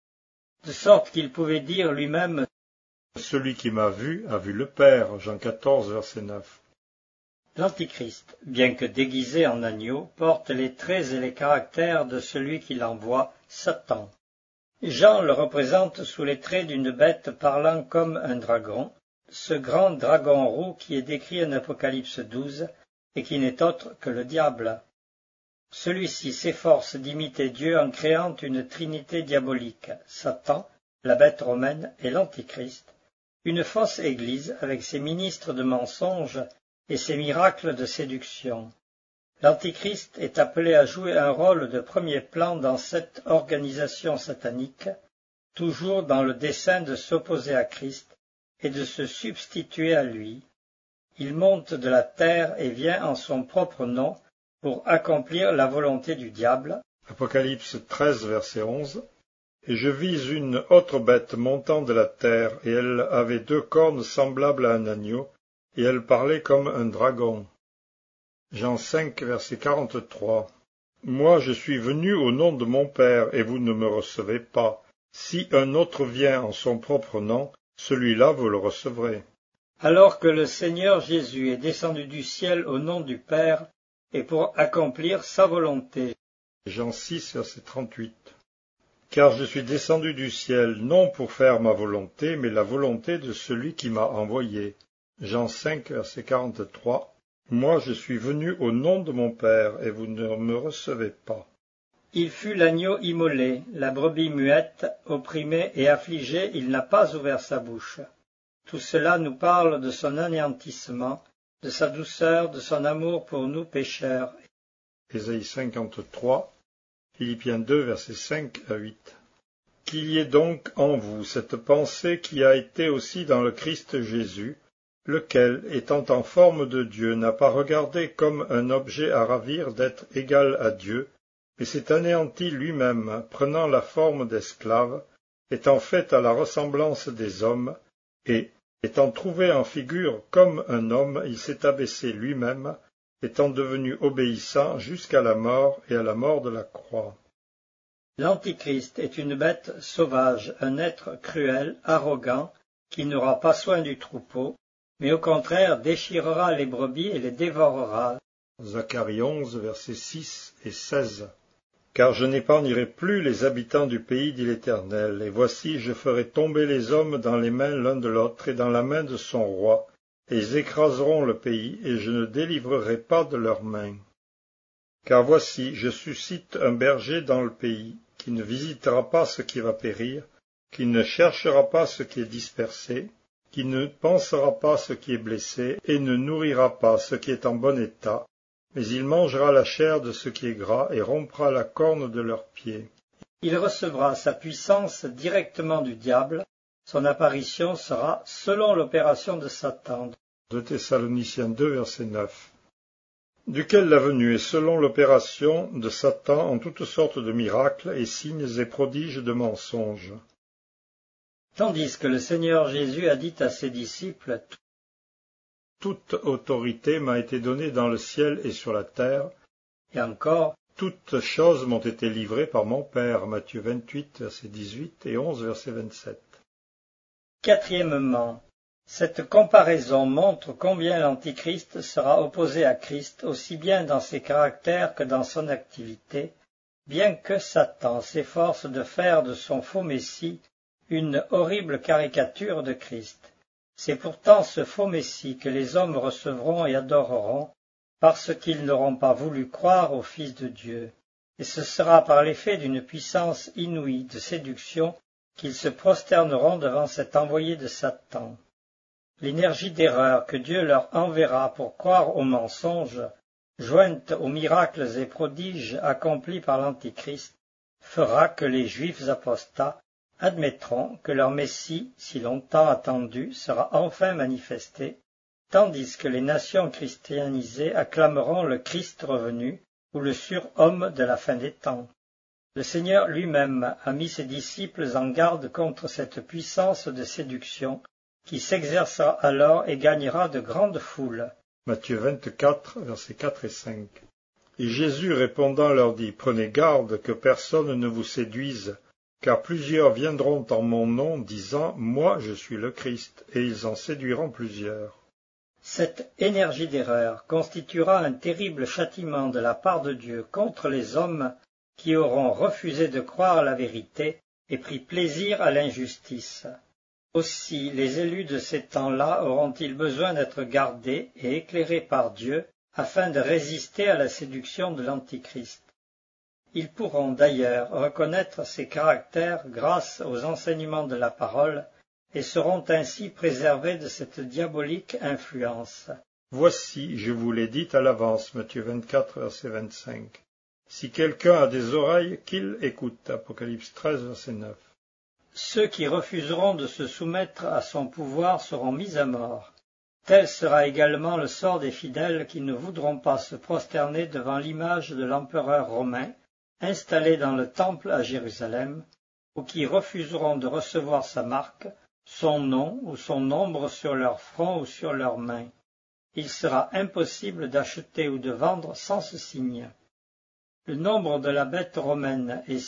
De sorte qu'il pouvait dire lui-même « Celui qui m'a vu a vu le Père » Jean 14, verset 9. L'Antichrist, bien que déguisé en agneau, porte les traits et les caractères de celui qui l'envoie, Satan. Jean le représente sous les traits d'une bête parlant comme un dragon, ce grand dragon roux qui est décrit en Apocalypse 12 et qui n'est autre que le diable. Celui-ci s'efforce d'imiter Dieu en créant une trinité diabolique, Satan, la bête romaine et l'Antichrist, une fausse église avec ses ministres de mensonges et ses miracles de séduction. L'Antichrist est appelé à jouer un rôle de premier plan dans cette organisation satanique, toujours dans le dessein de s'opposer à Christ et de se substituer à lui. Il monte de la terre et vient en son propre nom pour accomplir la volonté du diable. Apocalypse 13, verset 11. Et je vis une autre bête montant de la terre, et elle avait 2 cornes semblables à un agneau, et elle parlait comme un dragon. Jean 5, verset 43. Moi je suis venu au nom de mon Père, et vous ne me recevez pas. Si un autre vient en son propre nom, celui-là vous le recevrez. Alors que le Seigneur Jésus est descendu du ciel au nom du Père, et pour accomplir sa volonté. Jean 6, verset 38. Car je suis descendu du ciel, non pour faire ma volonté, mais la volonté de celui qui m'a envoyé. Jean 5, verset 43. Moi je suis venu au nom de mon Père, et vous ne me recevez pas. Il fut l'agneau immolé, la brebis muette, opprimé et affligé, il n'a pas ouvert sa bouche. Tout cela nous parle de son anéantissement de sa douceur, de son amour pour nous pécheurs. Ésaïe 53, Philippiens 2, versets 5 à 8. Qu'il y ait donc en vous cette pensée qui a été aussi dans le Christ Jésus, lequel, étant en forme de Dieu, n'a pas regardé comme un objet à ravir d'être égal à Dieu, mais s'est anéanti lui-même, prenant la forme d'esclave, étant fait à la ressemblance des hommes, et, étant trouvé en figure comme un homme, il s'est abaissé lui-même, étant devenu obéissant jusqu'à la mort et à la mort de la croix. L'Antichrist est une bête sauvage, un être cruel, arrogant, qui n'aura pas soin du troupeau, mais au contraire déchirera les brebis et les dévorera. Zacharie 11, versets 6 et 16. Car je n'épargnerai plus les habitants du pays, dit l'Éternel, et voici, je ferai tomber les hommes dans les mains l'un de l'autre et dans la main de son roi, et ils écraseront le pays, et je ne délivrerai pas de leurs mains. Car voici, je suscite un berger dans le pays, qui ne visitera pas ce qui va périr, qui ne cherchera pas ce qui est dispersé, qui ne pensera pas ce qui est blessé, et ne nourrira pas ce qui est en bon état, mais il mangera la chair de ce qui est gras, et rompra la corne de leurs pieds. Il recevra sa puissance directement du diable, son apparition sera selon l'opération de Satan. 2 Thessaloniciens 2, verset 9. Duquel la venue est selon l'opération de Satan en toutes sortes de miracles et signes et prodiges de mensonges. Tandis que le Seigneur Jésus a dit à ses disciples, « Toute autorité m'a été donnée dans le ciel et sur la terre, et encore, toutes choses m'ont été livrées par mon Père. » Matthieu 28, verset 18 et 11, verset 27. Quatrièmement, cette comparaison montre combien l'Antichrist sera opposé à Christ aussi bien dans ses caractères que dans son activité, bien que Satan s'efforce de faire de son faux Messie une horrible caricature de Christ. C'est pourtant ce faux Messie que les hommes recevront et adoreront, parce qu'ils n'auront pas voulu croire au Fils de Dieu, et ce sera par l'effet d'une puissance inouïe de séduction qu'ils se prosterneront devant cet envoyé de Satan. L'énergie d'erreur que Dieu leur enverra pour croire aux mensonges, jointe aux miracles et prodiges accomplis par l'Antichrist, fera que les Juifs apostats admettront que leur Messie, si longtemps attendu, sera enfin manifesté, tandis que les nations christianisées acclameront le Christ revenu ou le surhomme de la fin des temps. Le Seigneur lui-même a mis ses disciples en garde contre cette puissance de séduction qui s'exercera alors et gagnera de grandes foules. Matthieu 24, versets 4 et 5. Et Jésus répondant leur dit, « Prenez garde que personne ne vous séduise, car plusieurs viendront en mon nom, disant, Moi je suis le Christ, et ils en séduiront plusieurs. » Cette énergie d'erreur constituera un terrible châtiment de la part de Dieu contre les hommes qui auront refusé de croire la vérité et pris plaisir à l'injustice. Aussi, les élus de ces temps-là auront-ils besoin d'être gardés et éclairés par Dieu afin de résister à la séduction de l'Antichrist. Ils pourront d'ailleurs reconnaître ses caractères grâce aux enseignements de la parole et seront ainsi préservés de cette diabolique influence. Voici, je vous l'ai dit à l'avance, Matthieu 24, verset 25. Si quelqu'un a des oreilles, qu'il écoute. Apocalypse 13, verset 9. Ceux qui refuseront de se soumettre à son pouvoir seront mis à mort. Tel sera également le sort des fidèles qui ne voudront pas se prosterner devant l'image de l'empereur romain, installé dans le temple à Jérusalem, ou qui refuseront de recevoir sa marque, son nom ou son nombre sur leur front ou sur leurs mains. Il sera impossible d'acheter ou de vendre sans ce signe. Le nombre de la bête romaine est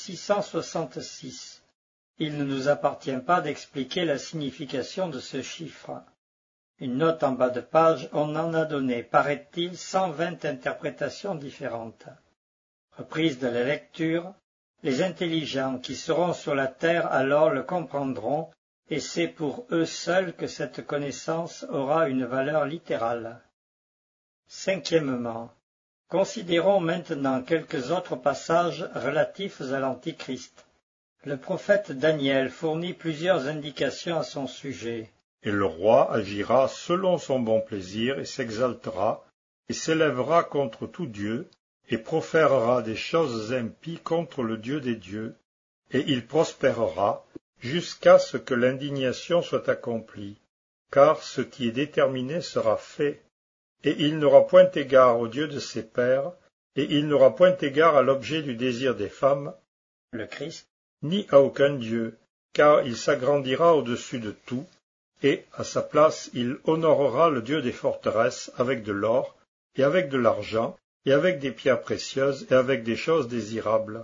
666. Il ne nous appartient pas d'expliquer la signification de ce chiffre. Une note en bas de page, on en a donné, paraît-il, 120 interprétations différentes. Reprise de la lecture, les intelligents qui seront sur la terre alors le comprendront, et c'est pour eux seuls que cette connaissance aura une valeur littérale. Cinquièmement, considérons maintenant quelques autres passages relatifs à l'Antichrist. Le prophète Daniel fournit plusieurs indications à son sujet. Et le roi agira selon son bon plaisir et s'exaltera, et s'élèvera contre tout Dieu, et proférera des choses impies contre le Dieu des dieux, et il prospérera jusqu'à ce que l'indignation soit accomplie, car ce qui est déterminé sera fait, et il n'aura point égard au Dieu de ses pères, et il n'aura point égard à l'objet du désir des femmes, le Christ, ni à aucun Dieu, car il s'agrandira au-dessus de tout, et, à sa place, il honorera le Dieu des forteresses avec de l'or, et avec de l'argent, et avec des pierres précieuses, et avec des choses désirables.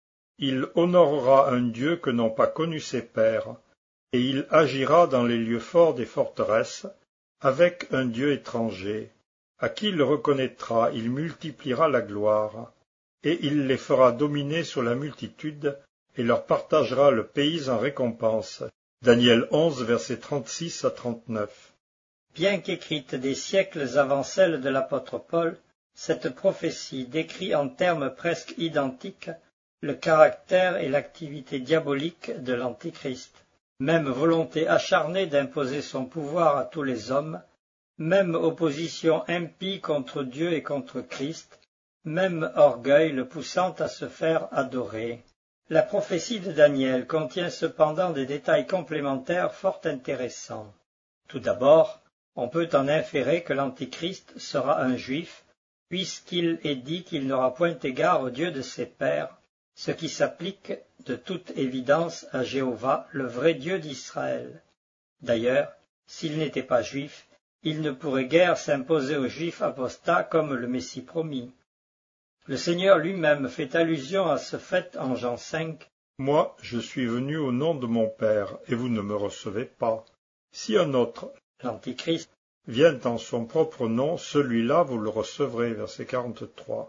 Il honorera un Dieu que n'ont pas connu ses pères, et il agira dans les lieux forts des forteresses, avec un Dieu étranger. À qui il reconnaîtra, il multipliera la gloire, et il les fera dominer sur la multitude, et leur partagera le pays en récompense. Daniel 11, versets 36 à 39. Bien qu'écrite des siècles avant celle de l'apôtre Paul, cette prophétie décrit en termes presque identiques le caractère et l'activité diabolique de l'Antichrist. Même volonté acharnée d'imposer son pouvoir à tous les hommes, même opposition impie contre Dieu et contre Christ, même orgueil le poussant à se faire adorer. La prophétie de Daniel contient cependant des détails complémentaires fort intéressants. Tout d'abord, on peut en inférer que l'Antichrist sera un juif, puisqu'il est dit qu'il n'aura point égard au Dieu de ses pères, ce qui s'applique de toute évidence à Jéhovah, le vrai Dieu d'Israël. D'ailleurs, s'il n'était pas juif, il ne pourrait guère s'imposer aux Juifs apostats comme le Messie promis. Le Seigneur lui-même fait allusion à ce fait en Jean 5. « Moi, je suis venu au nom de mon Père, et vous ne me recevez pas. Si un autre, l'Antichrist, vient en son propre nom, celui-là vous le recevrez. » Verset 43.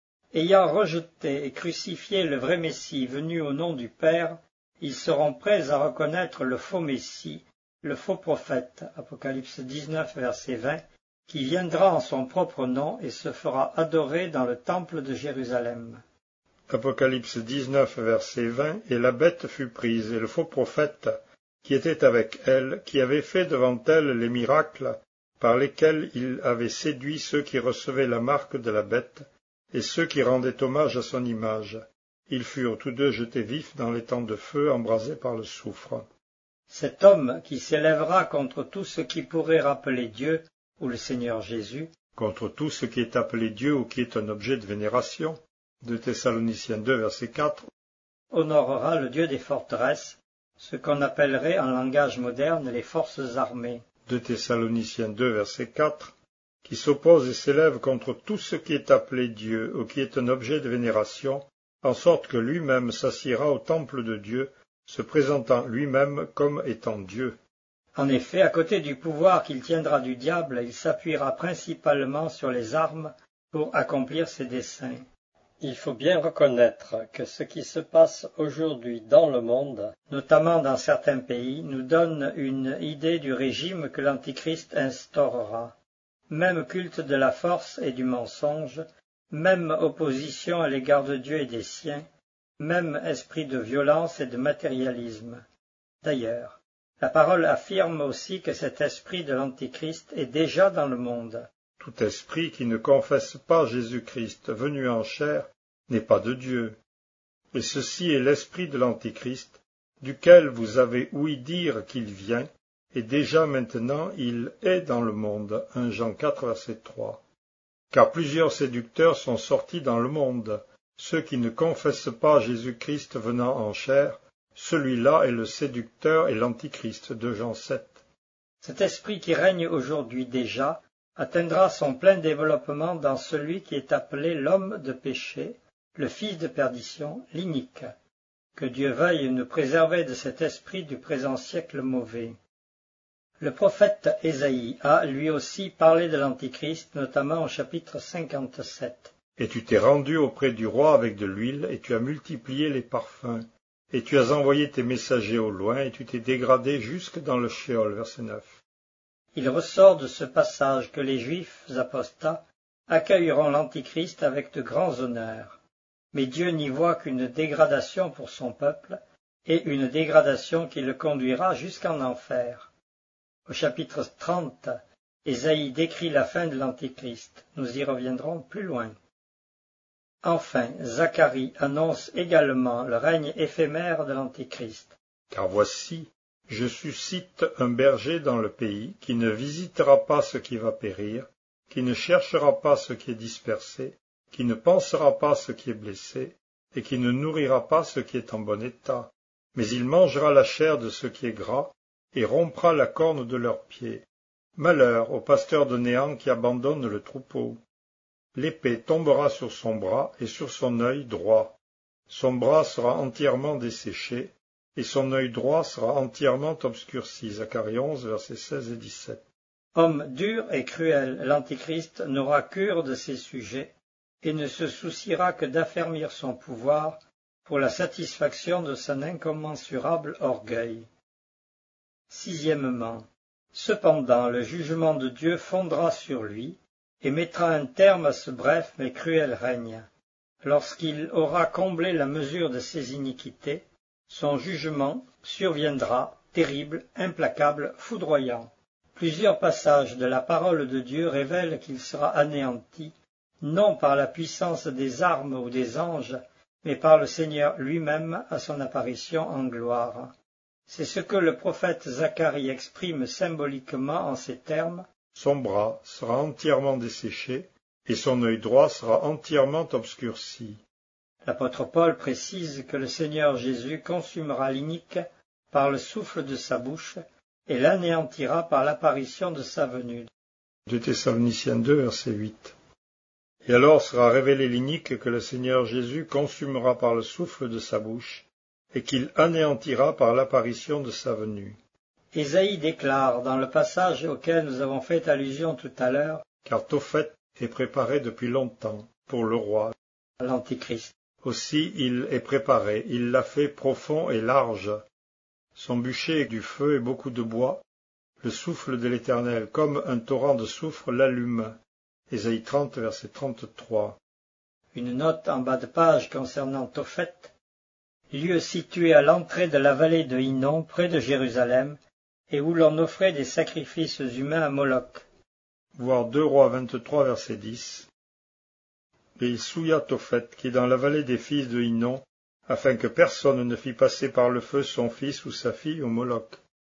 Ayant rejeté et crucifié le vrai Messie venu au nom du Père, ils seront prêts à reconnaître le faux Messie, le faux prophète, Apocalypse 19, verset 20, qui viendra en son propre nom et se fera adorer dans le temple de Jérusalem. Apocalypse 19, verset 20, et la bête fut prise, et le faux prophète, qui était avec elle, qui avait fait devant elle les miracles, par lesquels il avait séduit ceux qui recevaient la marque de la bête, et ceux qui rendaient hommage à son image. Ils furent tous deux jetés vifs dans l'étang de feu, embrasés par le soufre. Cet homme qui s'élèvera contre tout ce qui pourrait rappeler Dieu, ou le Seigneur Jésus, contre tout ce qui est appelé Dieu ou qui est un objet de vénération, 2 Thessaloniciens 2, verset 4, honorera le Dieu des forteresses, ce qu'on appellerait en langage moderne les forces armées. 2 Thessaloniciens 2, verset 4, qui s'oppose et s'élève contre tout ce qui est appelé Dieu ou qui est un objet de vénération, en sorte que lui-même s'assiera au temple de Dieu, se présentant lui-même comme étant Dieu. En effet, à côté du pouvoir qu'il tiendra du diable, il s'appuiera principalement sur les armes pour accomplir ses desseins. Il faut bien reconnaître que ce qui se passe aujourd'hui dans le monde, notamment dans certains pays, nous donne une idée du régime que l'Antichrist instaurera. Même culte de la force et du mensonge, même opposition à l'égard de Dieu et des siens, même esprit de violence et de matérialisme. D'ailleurs, la parole affirme aussi que cet esprit de l'Antichrist est déjà dans le monde. Tout esprit qui ne confesse pas Jésus-Christ venu en chair n'est pas de Dieu. Et ceci est l'esprit de l'Antichrist, duquel vous avez ouï dire qu'il vient, et déjà maintenant il est dans le monde. 1 Jean 4, verset 3. Car plusieurs séducteurs sont sortis dans le monde. Ceux qui ne confessent pas Jésus-Christ venant en chair, celui-là est le séducteur et l'Antichrist. 2 Jean 7. Cet esprit qui règne aujourd'hui déjà atteindra son plein développement dans celui qui est appelé l'homme de péché, le fils de perdition, l'inique. Que Dieu veuille nous préserver de cet esprit du présent siècle mauvais. Le prophète Ésaïe a, lui aussi, parlé de l'Antichrist, notamment au chapitre 57. Et tu t'es rendu auprès du roi avec de l'huile, et tu as multiplié les parfums, et tu as envoyé tes messagers au loin, et tu t'es dégradé jusque dans le Sheol. Verset 9. Il ressort de ce passage que les Juifs apostats accueilleront l'Antichrist avec de grands honneurs. Mais Dieu n'y voit qu'une dégradation pour son peuple, et une dégradation qui le conduira jusqu'en enfer. Au chapitre 30, Ésaïe décrit la fin de l'Antéchrist. Nous y reviendrons plus loin. Enfin, Zacharie annonce également le règne éphémère de l'Antéchrist. Car voici, je suscite un berger dans le pays qui ne visitera pas ce qui va périr, qui ne cherchera pas ce qui est dispersé, qui ne pansera pas ce qui est blessé, et qui ne nourrira pas ce qui est en bon état. Mais il mangera la chair de ce qui est gras, et rompra la corne de leurs pieds. Malheur au pasteur de néant qui abandonne le troupeau. L'épée tombera sur son bras et sur son œil droit. Son bras sera entièrement desséché, et son œil droit sera entièrement obscurci. Zacharie 11, versets 16 et 17. Homme dur et cruel, l'Antéchrist n'aura cure de ses sujets, et ne se souciera que d'affermir son pouvoir pour la satisfaction de son incommensurable orgueil. Sixièmement, cependant le jugement de Dieu fondera sur lui, et mettra un terme à ce bref mais cruel règne. Lorsqu'il aura comblé la mesure de ses iniquités, son jugement surviendra, terrible, implacable, foudroyant. Plusieurs passages de la parole de Dieu révèlent qu'il sera anéanti, non par la puissance des armes ou des anges, mais par le Seigneur lui-même à son apparition en gloire. C'est ce que le prophète Zacharie exprime symboliquement en ces termes. Son bras sera entièrement desséché, et son œil droit sera entièrement obscurci. L'apôtre Paul précise que le Seigneur Jésus consumera l'inique par le souffle de sa bouche et l'anéantira par l'apparition de sa venue. 2 Thessaloniciens 2, verset 8. Et alors sera révélé l'inique que le Seigneur Jésus consumera par le souffle de sa bouche, et qu'il anéantira par l'apparition de sa venue. Ésaïe déclare dans le passage auquel nous avons fait allusion tout à l'heure, car Tophet est préparé depuis longtemps pour le roi. l'Antéchrist. Aussi il est préparé, il l'a fait profond et large. Son bûcher est du feu et beaucoup de bois. Le souffle de l'Éternel, comme un torrent de soufre, l'allume. Ésaïe 30, verset 33. Une note en bas de page concernant Tophet, lieu situé à l'entrée de la vallée de Hinnom, près de Jérusalem, et où l'on offrait des sacrifices humains à Moloch. Voir 2 Rois 23, verset 10. Et il souilla Tophet, qui est dans la vallée des fils de Hinnom, afin que personne ne fît passer par le feu son fils ou sa fille au Moloch.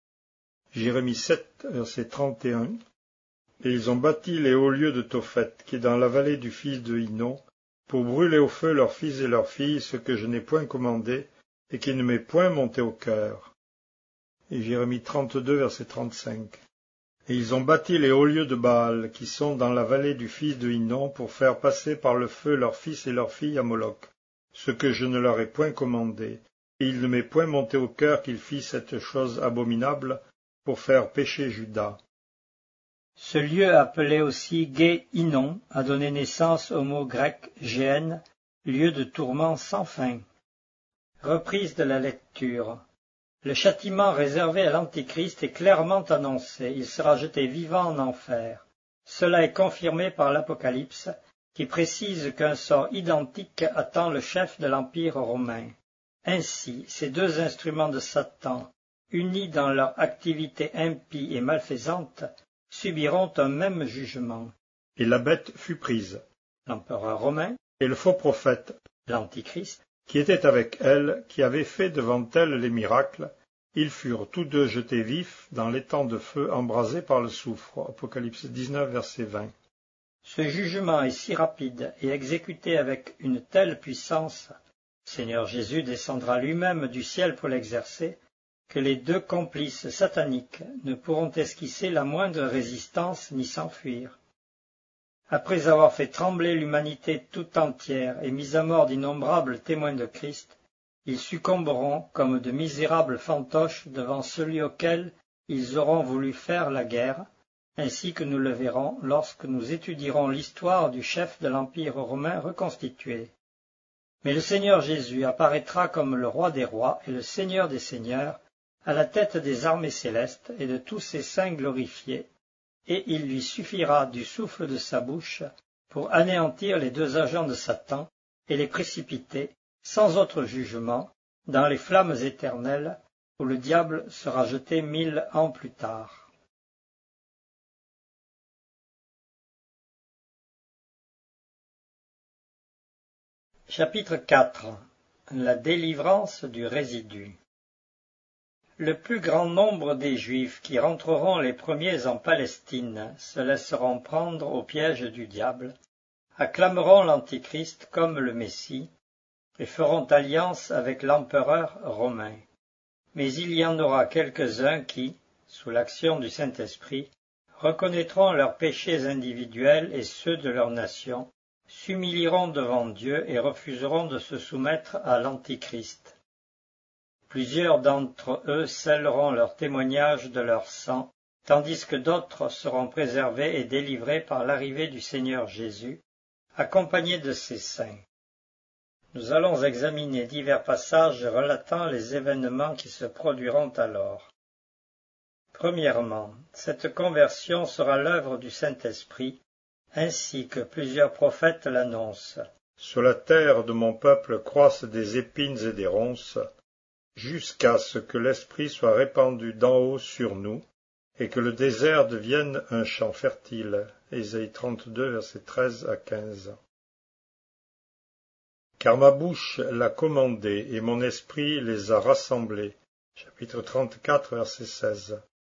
Jérémie 7, verset 31. Et ils ont bâti les hauts lieux de Tophet, qui est dans la vallée du fils de Hinnom, pour brûler au feu leurs fils et leurs filles, ce que je n'ai point commandé, et qui ne m'est point monté au cœur. Et Jérémie 32, verset 35. Et ils ont bâti les hauts lieux de Baal, qui sont dans la vallée du fils de Hinnom, pour faire passer par le feu leurs fils et leurs filles à Moloch, ce que je ne leur ai point commandé, et il ne m'est point monté au cœur qu'ils fissent cette chose abominable, pour faire pécher Juda. Ce lieu appelé aussi Gué-Hinnom a donné naissance au mot grec Géhenne, lieu de tourment sans fin. Reprise de la lecture. Le châtiment réservé à l'Antéchrist est clairement annoncé, il sera jeté vivant en enfer. Cela est confirmé par l'Apocalypse, qui précise qu'un sort identique attend le chef de l'Empire romain. Ainsi, ces deux instruments de Satan, unis dans leur activité impie et malfaisante, subiront un même jugement. Et la bête fut prise, L'empereur romain, et le faux prophète, l'Antichrist, qui était avec elle, qui avait fait devant elle les miracles, ils furent tous deux jetés vifs dans l'étang de feu embrasé par le soufre. Apocalypse 19, verset 20. Ce jugement est si rapide et exécuté avec une telle puissance, Seigneur Jésus descendra lui-même du ciel pour l'exercer, que les deux complices sataniques ne pourront esquisser la moindre résistance ni s'enfuir. Après avoir fait trembler l'humanité tout entière et mis à mort d'innombrables témoins de Christ, ils succomberont comme de misérables fantoches devant celui auquel ils auront voulu faire la guerre, ainsi que nous le verrons lorsque nous étudierons l'histoire du chef de l'Empire romain reconstitué. Mais le Seigneur Jésus apparaîtra comme le roi des rois et le Seigneur des seigneurs, à la tête des armées célestes et de tous ses saints glorifiés, et il lui suffira du souffle de sa bouche pour anéantir les deux agents de Satan et les précipiter, sans autre jugement, dans les flammes éternelles, où le diable sera jeté 1000 ans plus tard. Chapitre 4. La délivrance du résidu. Le plus grand nombre des Juifs qui rentreront les premiers en Palestine se laisseront prendre au piège du diable, acclameront l'Antichrist comme le Messie, et feront alliance avec l'empereur romain. Mais il y en aura quelques-uns qui, sous l'action du Saint-Esprit, reconnaîtront leurs péchés individuels et ceux de leur nation, s'humilieront devant Dieu et refuseront de se soumettre à l'Antichrist. Plusieurs d'entre eux scelleront leur témoignage de leur sang, tandis que d'autres seront préservés et délivrés par l'arrivée du Seigneur Jésus, accompagnés de ses saints. Nous allons examiner divers passages relatant les événements qui se produiront alors. Premièrement, cette conversion sera l'œuvre du Saint-Esprit, ainsi que plusieurs prophètes l'annoncent. Sur la terre de mon peuple croissent des épines et des ronces, jusqu'à ce que l'Esprit soit répandu d'en haut sur nous, et que le désert devienne un champ fertile. Ésaïe 32, versets 13 à 15. Car ma bouche l'a commandé, et mon esprit les a rassemblés. Chapitre 34, verset 16.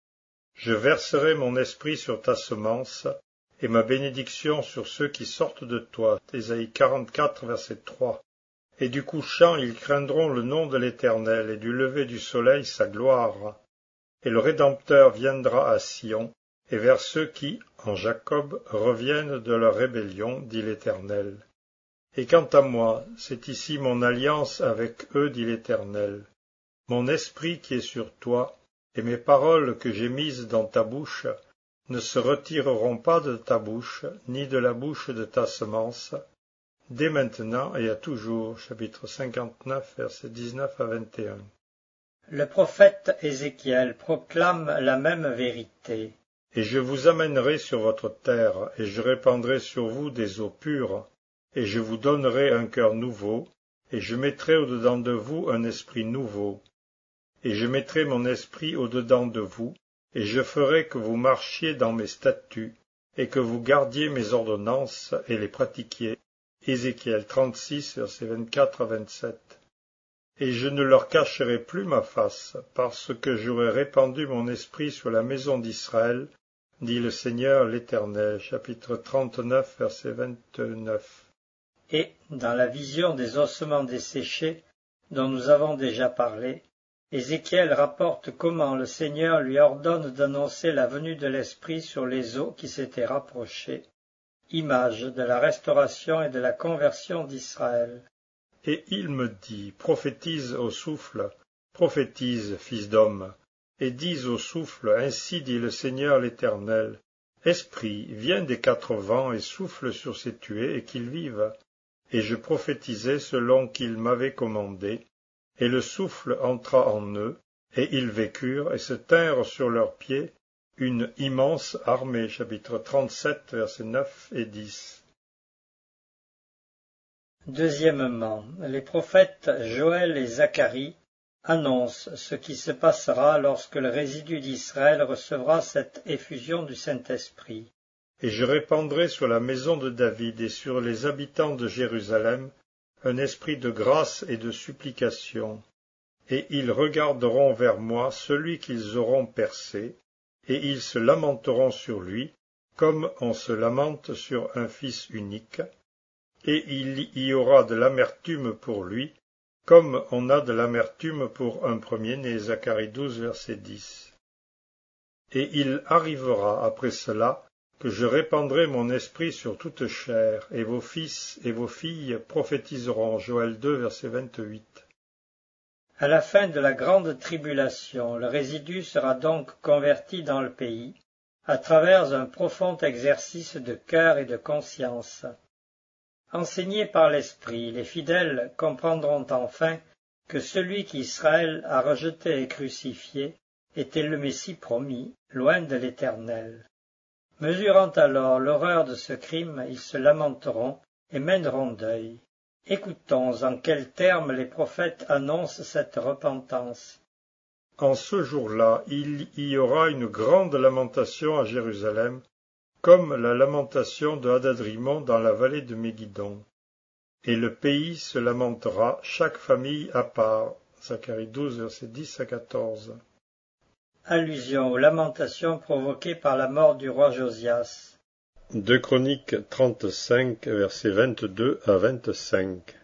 Je verserai mon esprit sur ta semence, et ma bénédiction sur ceux qui sortent de toi. Ésaïe 44, verset 3. Et du couchant ils craindront le nom de l'Éternel, et du lever du soleil sa gloire. Et le Rédempteur viendra à Sion, et vers ceux qui, en Jacob, reviennent de leur rébellion, dit l'Éternel. Et quant à moi, c'est ici mon alliance avec eux, dit l'Éternel. Mon esprit qui est sur toi, et mes paroles que j'ai mises dans ta bouche, ne se retireront pas de ta bouche, ni de la bouche de ta semence, dès maintenant et à toujours. Chapitre 59, versets 19 à 21. Le prophète Ézéchiel proclame la même vérité. Et je vous amènerai sur votre terre, et je répandrai sur vous des eaux pures, et je vous donnerai un cœur nouveau, et je mettrai au-dedans de vous un esprit nouveau. Et je mettrai mon esprit au-dedans de vous, et je ferai que vous marchiez dans mes statuts, et que vous gardiez mes ordonnances et les pratiquiez. Ézéchiel 36, versets 24 à 27. Et je ne leur cacherai plus ma face, parce que j'aurai répandu mon esprit sur la maison d'Israël, dit le Seigneur l'Éternel. Chapitre 39, verset 29. Et, dans la vision des ossements desséchés, dont nous avons déjà parlé, Ézéchiel rapporte comment le Seigneur lui ordonne d'annoncer la venue de l'Esprit sur les eaux qui s'étaient rapprochées, image de la restauration et de la conversion d'Israël. Et il me dit, prophétise au souffle, prophétise, fils d'homme, et dis au souffle, ainsi dit le Seigneur l'Éternel, Esprit, viens des quatre vents et souffle sur ces tués et qu'ils vivent. Et je prophétisai selon qu'il m'avait commandé, et le souffle entra en eux, et ils vécurent et se tinrent sur leurs pieds, une immense armée. Chapitre 37, versets 9 et 10. Deuxièmement, les prophètes Joël et Zacharie annoncent ce qui se passera lorsque le résidu d'Israël recevra cette effusion du Saint-Esprit. Et je répandrai sur la maison de David et sur les habitants de Jérusalem un esprit de grâce et de supplication, et ils regarderont vers moi celui qu'ils auront percé, et ils se lamenteront sur lui, comme on se lamente sur un fils unique, et il y aura de l'amertume pour lui, comme on a de l'amertume pour un premier-né. Zacharie 12, verset 10. Et il arrivera après cela que je répandrai mon esprit sur toute chair, et vos fils et vos filles prophétiseront. Joël 2, verset 28. À la fin de la grande tribulation, le résidu sera donc converti dans le pays, à travers un profond exercice de cœur et de conscience. Enseignés par l'Esprit, les fidèles comprendront enfin que celui qu'Israël a rejeté et crucifié était le Messie promis, loin de l'Éternel. Mesurant alors l'horreur de ce crime, ils se lamenteront et mèneront deuil. Écoutons en quels termes les prophètes annoncent cette repentance. En ce jour-là, il y aura une grande lamentation à Jérusalem, comme la lamentation de Hadadrimon dans la vallée de Mégidon. et le pays se lamentera, chaque famille à part. Zacharie 12, versets 10 à 14. Allusion aux lamentations provoquées par la mort du roi Josias. 2 Chroniques 35, versets 22 à 25.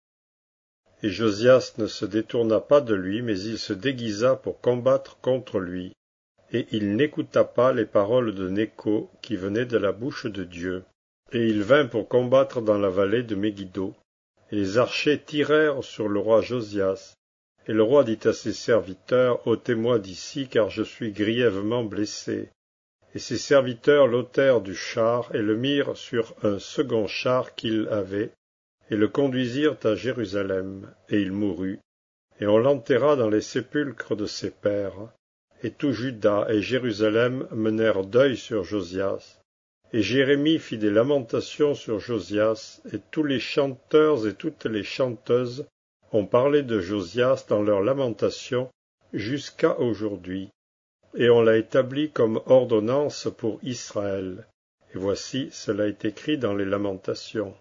Et Josias ne se détourna pas de lui, mais il se déguisa pour combattre contre lui. Et il n'écouta pas les paroles de Nécho qui venaient de la bouche de Dieu. Et il vint pour combattre dans la vallée de Megiddo. Et les archers tirèrent sur le roi Josias. Et le roi dit à ses serviteurs, ôtez-moi d'ici, car je suis grièvement blessé. Et ses serviteurs l'ôtèrent du char, et le mirent sur un second char qu'il avait, et le conduisirent à Jérusalem, et il mourut. Et on l'enterra dans les sépulcres de ses pères. Et tout Juda et Jérusalem menèrent deuil sur Josias. Et Jérémie fit des lamentations sur Josias, et tous les chanteurs et toutes les chanteuses ont parlé de Josias dans leurs lamentations jusqu'à aujourd'hui. Et on l'a établi comme ordonnance pour Israël. Et voici, cela est écrit dans les lamentations.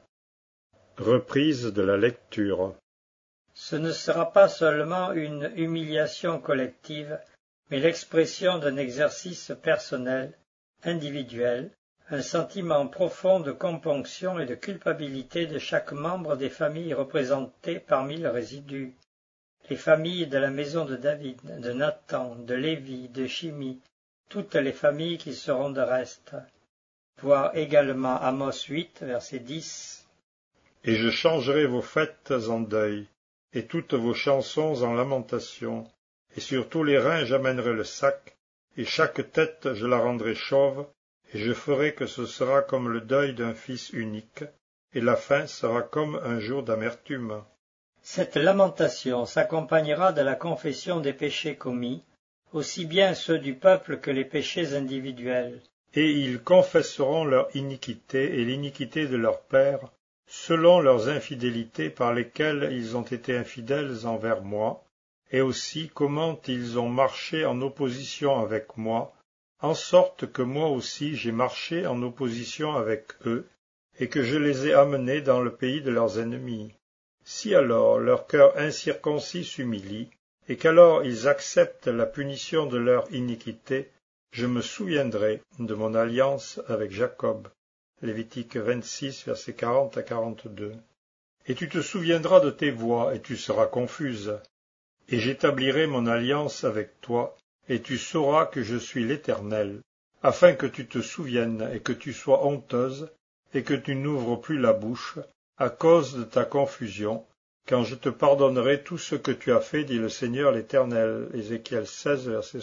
Reprise de la lecture. Ce ne sera pas seulement une humiliation collective, mais l'expression d'un exercice personnel, individuel, un sentiment profond de componction et de culpabilité de chaque membre des familles représentées parmi le résidu. Les familles de la maison de David, de Nathan, de Lévi, de Shimi, toutes les familles qui seront de reste. Voir également Amos 8, verset 10. Et je changerai vos fêtes en deuil, et toutes vos chansons en lamentation, et sur tous les reins j'amènerai le sac, et chaque tête je la rendrai chauve, et je ferai que ce sera comme le deuil d'un fils unique, et la fin sera comme un jour d'amertume. Cette lamentation s'accompagnera de la confession des péchés commis, aussi bien ceux du peuple que les péchés individuels. Et ils confesseront leur iniquité et l'iniquité de leurs pères, selon leurs infidélités par lesquelles ils ont été infidèles envers moi, et aussi comment ils ont marché en opposition avec moi, en sorte que moi aussi j'ai marché en opposition avec eux, et que je les ai amenés dans le pays de leurs ennemis. Si alors leur cœur incirconcis s'humilie, et qu'alors ils acceptent la punition de leur iniquité, je me souviendrai de mon alliance avec Jacob. Lévitique 26, versets 40 à 42. Et tu te souviendras de tes voies, et tu seras confuse. Et j'établirai mon alliance avec toi, et tu sauras que je suis l'Éternel, afin que tu te souviennes et que tu sois honteuse, et que tu n'ouvres plus la bouche, à cause de ta confusion, quand je te pardonnerai tout ce que tu as fait, dit le Seigneur l'Éternel. Ézéchiel 16, versets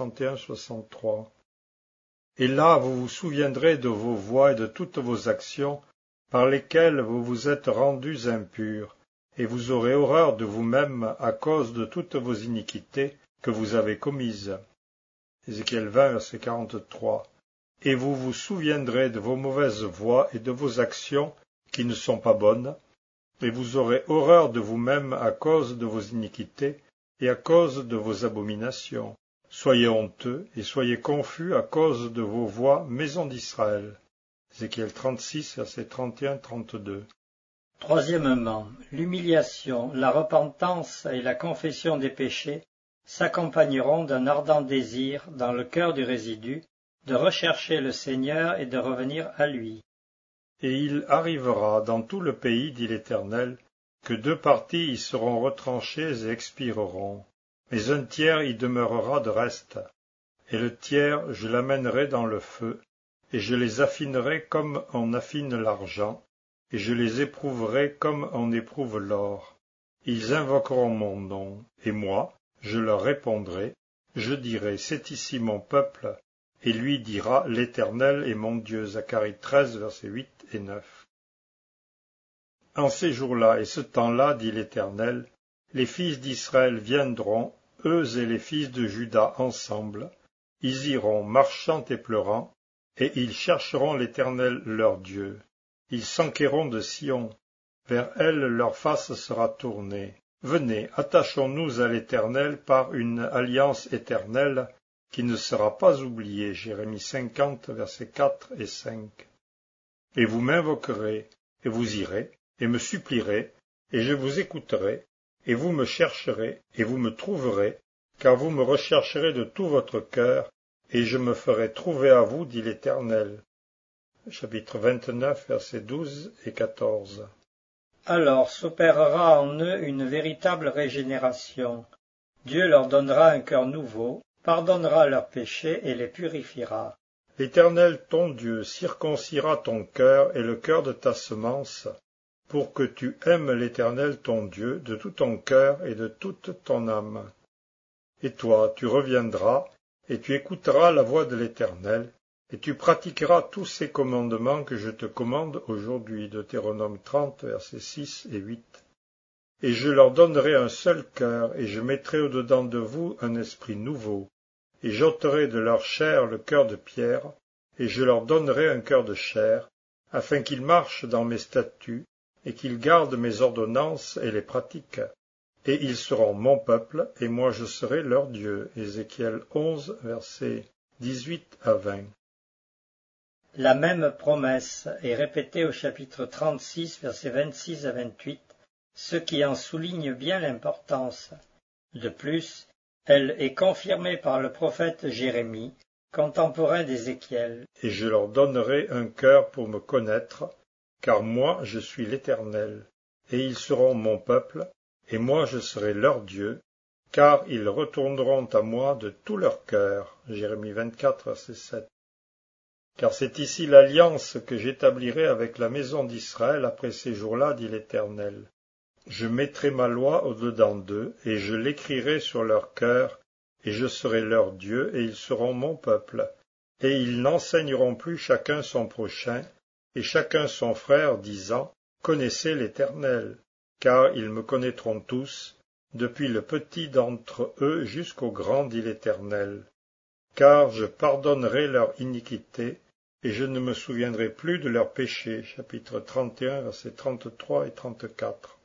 61-63. Et là vous vous souviendrez de vos voies et de toutes vos actions, par lesquelles vous vous êtes rendus impurs, et vous aurez horreur de vous-même à cause de toutes vos iniquités que vous avez commises. Ézéchiel 20, verset 43. Et vous vous souviendrez de vos mauvaises voies et de vos actions qui ne sont pas bonnes, et vous aurez horreur de vous-même à cause de vos iniquités et à cause de vos abominations. Soyez honteux et soyez confus à cause de vos voies, maison d'Israël. Ézéchiel 36, versets 31-32. Troisièmement, l'humiliation, la repentance et la confession des péchés s'accompagneront d'un ardent désir dans le cœur du résidu de rechercher le Seigneur et de revenir à lui. Et il arrivera dans tout le pays, dit l'Éternel, que 2 parties y seront retranchées et expireront, mais un tiers y demeurera de reste. Et le tiers, je l'amènerai dans le feu, et je les affinerai comme on affine l'argent, et je les éprouverai comme on éprouve l'or. Ils invoqueront mon nom, et moi, je leur répondrai, je dirai, c'est ici mon peuple, et lui dira, l'Éternel est mon Dieu. Zacharie 13, versets 8 et 9. En ces jours-là et ce temps-là, dit l'Éternel, les fils d'Israël viendront, eux et les fils de Juda ensemble, ils iront marchant et pleurant, et ils chercheront l'Éternel leur Dieu. Ils s'enquerront de Sion, vers elle leur face sera tournée. Venez, attachons-nous à l'Éternel par une alliance éternelle, qui ne sera pas oubliée. Jérémie 50, versets 4 et 5. Et vous m'invoquerez, et vous irez, et me supplierez, et je vous écouterai, et vous me chercherez, et vous me trouverez, car vous me rechercherez de tout votre cœur, et je me ferai trouver à vous, dit l'Éternel. Chapitre 29, versets 12 et 14. Alors s'opérera en eux une véritable régénération. Dieu leur donnera un cœur nouveau, pardonnera leurs péchés et les purifiera. L'Éternel ton Dieu circoncira ton cœur et le cœur de ta semence, pour que tu aimes l'Éternel ton Dieu de tout ton cœur et de toute ton âme. Et toi, tu reviendras, et tu écouteras la voix de l'Éternel, et tu pratiqueras tous ces commandements que je te commande aujourd'hui. Deutéronome 30, versets 6 et 8. Et je leur donnerai un seul cœur, et je mettrai au-dedans de vous un esprit nouveau, et j'ôterai de leur chair le cœur de pierre, et je leur donnerai un cœur de chair, afin qu'ils marchent dans mes statuts, et qu'ils gardent mes ordonnances et les pratiquent. Et ils seront mon peuple, et moi je serai leur Dieu. Ézéchiel 11, versets 18 à 20. La même promesse est répétée au chapitre 36, versets 26 à 28, ce qui en souligne bien l'importance. De plus, elle est confirmée par le prophète Jérémie, contemporain d'Ézéchiel. Et je leur donnerai un cœur pour me connaître, car moi je suis l'Éternel, et ils seront mon peuple, et moi je serai leur Dieu, car ils retourneront à moi de tout leur cœur. Jérémie 24, verset 7. Car c'est ici l'alliance que j'établirai avec la maison d'Israël après ces jours-là, dit l'Éternel. Je mettrai ma loi au-dedans d'eux, et je l'écrirai sur leur cœur, et je serai leur Dieu, et ils seront mon peuple. Et ils n'enseigneront plus chacun son prochain, et chacun son frère, disant, connaissez l'Éternel, car ils me connaîtront tous, depuis le petit d'entre eux jusqu'au grand, dit l'Éternel. Car je pardonnerai leur iniquité, et je ne me souviendrai plus de leurs péchés. Chapitre 31, versets 33 et 34.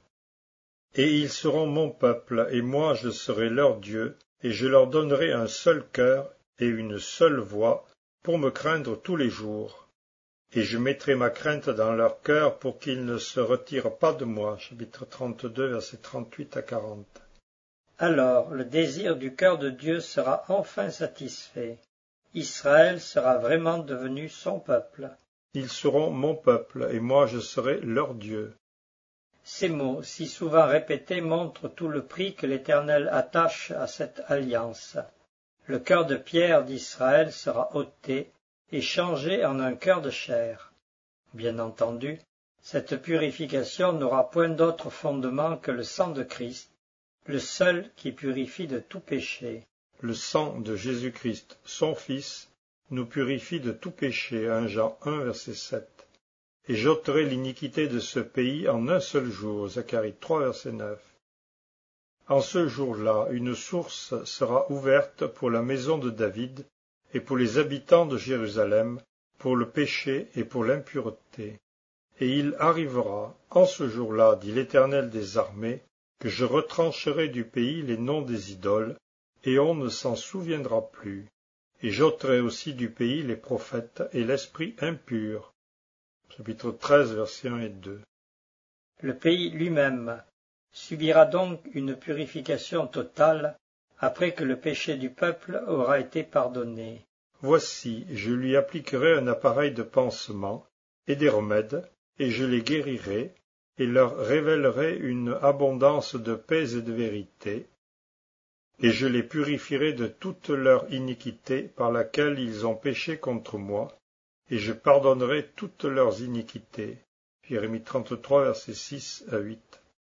Et ils seront mon peuple, et moi je serai leur Dieu, et je leur donnerai un seul cœur et une seule voix, pour me craindre tous les jours. Et je mettrai ma crainte dans leur cœur pour qu'ils ne se retirent pas de moi. Chapitre 32, versets 38 à 40. Alors le désir du cœur de Dieu sera enfin satisfait. Israël sera vraiment devenu son peuple. Ils seront mon peuple, et moi je serai leur Dieu. Ces mots, si souvent répétés, montrent tout le prix que l'Éternel attache à cette alliance. Le cœur de pierre d'Israël sera ôté et changé en un cœur de chair. Bien entendu, cette purification n'aura point d'autre fondement que le sang de Christ, le seul qui purifie de tout péché. Le sang de Jésus-Christ, son Fils, nous purifie de tout péché. 1 Jean 1, verset 7. Et j'ôterai l'iniquité de ce pays en un seul jour. Zacharie 3, verset 9. En ce jour-là, une source sera ouverte pour la maison de David et pour les habitants de Jérusalem, pour le péché et pour l'impureté. Et il arrivera, en ce jour-là, dit l'Éternel des armées, que je retrancherai du pays les noms des idoles, et on ne s'en souviendra plus. Et j'ôterai aussi du pays les prophètes et l'esprit impur. Chapitre 13, versets 1 et 2. Le pays lui-même subira donc une purification totale après que le péché du peuple aura été pardonné. Voici, je lui appliquerai un appareil de pansement et des remèdes, et je les guérirai, et leur révélerai une abondance de paix et de vérité, et je les purifierai de toute leur iniquité par laquelle ils ont péché contre moi, et je pardonnerai toutes leurs iniquités. Jérémie 33, versets 6 à 8.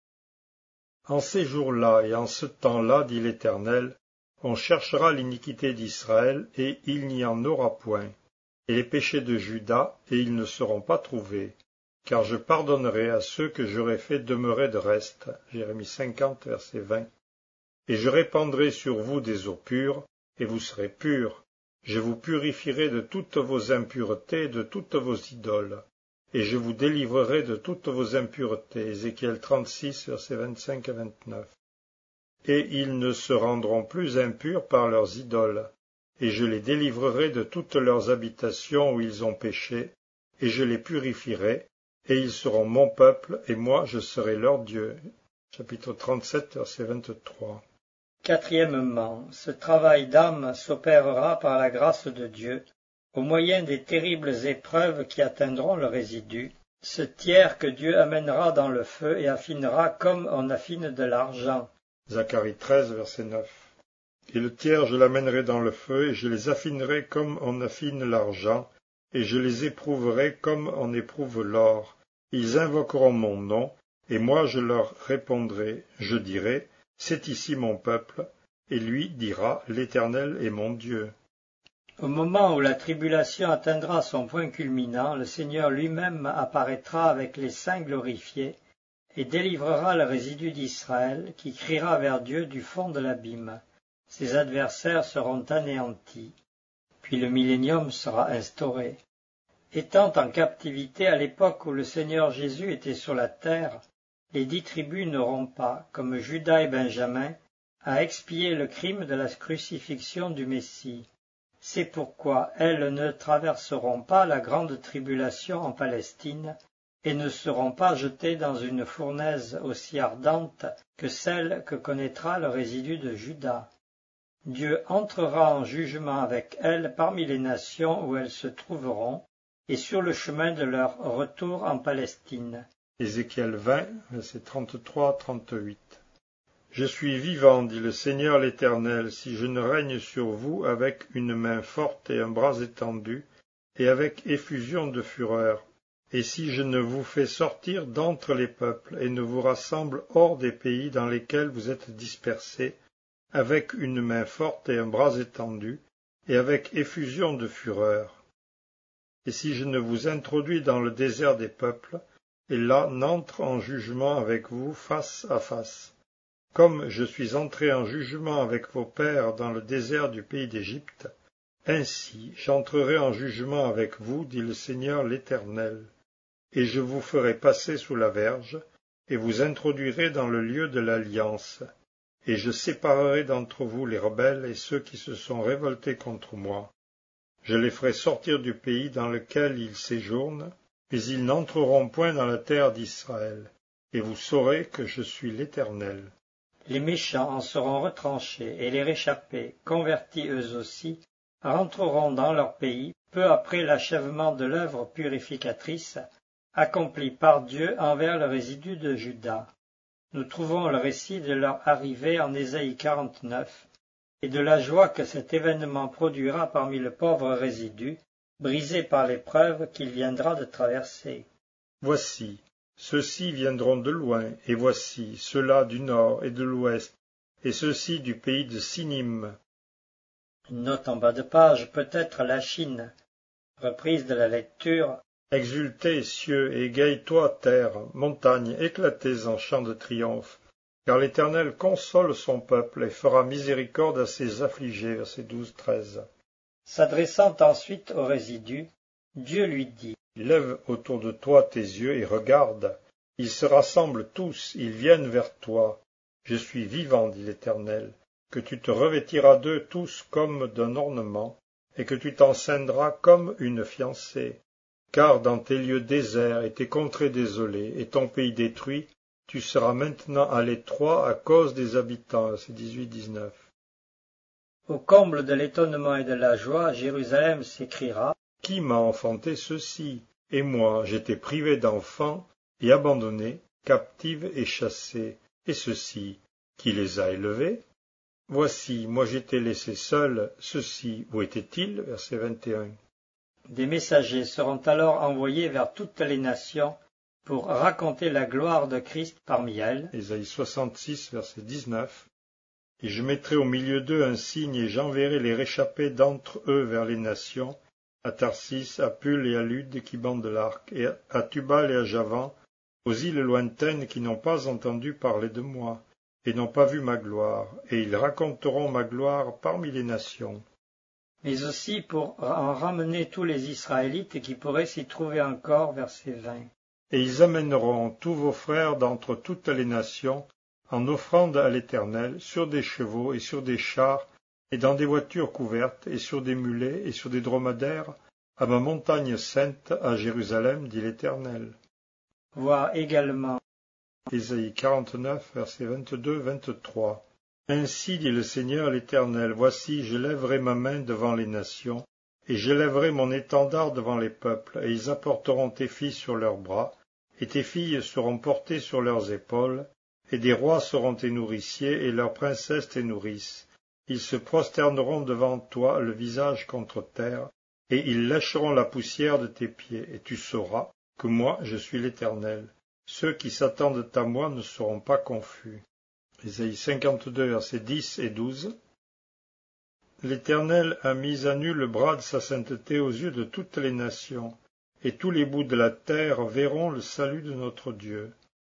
En ces jours-là et en ce temps-là, dit l'Éternel, on cherchera l'iniquité d'Israël, et il n'y en aura point, et les péchés de Juda, et ils ne seront pas trouvés, car je pardonnerai à ceux que j'aurai fait demeurer de reste. Jérémie 50, verset 20. Et je répandrai sur vous des eaux pures, et vous serez purs. Je vous purifierai de toutes vos impuretés et de toutes vos idoles, et je vous délivrerai de toutes vos impuretés. Ézéchiel 36, versets 25 à 29. Et ils ne se rendront plus impurs par leurs idoles, et je les délivrerai de toutes leurs habitations où ils ont péché, et je les purifierai, et ils seront mon peuple, et moi je serai leur Dieu. Chapitre 37, verset 23. Quatrièmement, ce travail d'âme s'opérera par la grâce de Dieu, au moyen des terribles épreuves qui atteindront le résidu, ce tiers que Dieu amènera dans le feu et affinera comme on affine de l'argent. Zacharie 13, verset 9. Et le tiers je l'amènerai dans le feu, et je les affinerai comme on affine l'argent, et je les éprouverai comme on éprouve l'or. Ils invoqueront mon nom, et moi je leur répondrai, je dirai, c'est ici mon peuple, et lui dira, l'Éternel est mon Dieu. Au moment où la tribulation atteindra son point culminant, le Seigneur lui-même apparaîtra avec les saints glorifiés et délivrera le résidu d'Israël qui criera vers Dieu du fond de l'abîme. Ses adversaires seront anéantis, puis le millénium sera instauré. Étant en captivité à l'époque où le Seigneur Jésus était sur la terre, les 10 tribus n'auront pas, comme Juda et Benjamin, à expier le crime de la crucifixion du Messie. C'est pourquoi elles ne traverseront pas la grande tribulation en Palestine et ne seront pas jetées dans une fournaise aussi ardente que celle que connaîtra le résidu de Juda. Dieu entrera en jugement avec elles parmi les nations où elles se trouveront et sur le chemin de leur retour en Palestine. Ézéchiel 20, versets 33-38. Je suis vivant, dit le Seigneur l'Éternel, si je ne règne sur vous avec une main forte et un bras étendu, et avec effusion de fureur, et si je ne vous fais sortir d'entre les peuples, et ne vous rassemble hors des pays dans lesquels vous êtes dispersés, avec une main forte et un bras étendu, et avec effusion de fureur. Et si je ne vous introduis dans le désert des peuples, et là n'entre en jugement avec vous face à face, comme je suis entré en jugement avec vos pères dans le désert du pays d'Égypte, ainsi j'entrerai en jugement avec vous, dit le Seigneur l'Éternel, et je vous ferai passer sous la verge, et vous introduirai dans le lieu de l'alliance, et je séparerai d'entre vous les rebelles et ceux qui se sont révoltés contre moi. Je les ferai sortir du pays dans lequel ils séjournent, mais ils n'entreront point dans la terre d'Israël, et vous saurez que je suis l'Éternel. Les méchants en seront retranchés, et les réchappés, convertis eux aussi, rentreront dans leur pays peu après l'achèvement de l'œuvre purificatrice accomplie par Dieu envers le résidu de Juda. Nous trouvons le récit de leur arrivée en Ésaïe 49, et de la joie que cet événement produira parmi le pauvre résidu, brisé par l'épreuve qu'il viendra de traverser. Voici, ceux-ci viendront de loin, et voici, ceux-là du nord et de l'ouest, et ceux-ci du pays de Sinim. Une note en bas de page, peut-être la Chine. Reprise de la lecture. Exultez, cieux, et égaye-toi, terre, montagnes, éclatez en chants de triomphe, car l'Éternel console son peuple et fera miséricorde à ses affligés. Verset 12-13. S'adressant ensuite au résidu, Dieu lui dit: Lève autour de toi tes yeux et regarde. Ils se rassemblent tous, ils viennent vers toi. Je suis vivant, dit l'Éternel, que tu te revêtiras d'eux tous comme d'un ornement, et que tu t'enceindras comme une fiancée. Car dans tes lieux déserts et tes contrées désolées et ton pays détruit, tu seras maintenant à l'étroit à cause des habitants. C'est 18-19. Au comble de l'étonnement et de la joie, Jérusalem s'écriera: Qui m'a enfanté ceci? Et moi, j'étais privé d'enfants et abandonné, captive et chassée. Et ceux-ci, qui les a élevés? Voici, moi j'étais laissé seul, ceux-ci, où étaient-ils? Verset 21. Des messagers seront alors envoyés vers toutes les nations pour raconter la gloire de Christ parmi elles. Ésaïe 66, verset 19. Et je mettrai au milieu d'eux un signe, et j'enverrai les réchappés d'entre eux vers les nations, à Tarsis, à Pul et à Lude qui bandent l'arc, et à Tubal et à Javan, aux îles lointaines qui n'ont pas entendu parler de moi, et n'ont pas vu ma gloire, et ils raconteront ma gloire parmi les nations. Mais aussi pour en ramener tous les Israélites qui pourraient s'y trouver encore, verset 20. Et ils amèneront tous vos frères d'entre toutes les nations, en offrande à l'Éternel, sur des chevaux et sur des chars, et dans des voitures couvertes, et sur des mulets et sur des dromadaires, à ma montagne sainte, à Jérusalem, dit l'Éternel. Voir également Ésaïe 49, versets 22-23. Ainsi dit le Seigneur l'Éternel, voici, je lèverai ma main devant les nations, et j'élèverai mon étendard devant les peuples, et ils apporteront tes fils sur leurs bras, et tes filles seront portées sur leurs épaules, et des rois seront tes nourriciers, et leurs princesses tes nourrices. Ils se prosterneront devant toi, le visage contre terre, et ils lécheront la poussière de tes pieds, et tu sauras que moi je suis l'Éternel. Ceux qui s'attendent à moi ne seront pas confus. Ésaïe 52, versets 10 et 12. L'Éternel a mis à nu le bras de sa sainteté aux yeux de toutes les nations, et tous les bouts de la terre verront le salut de notre Dieu.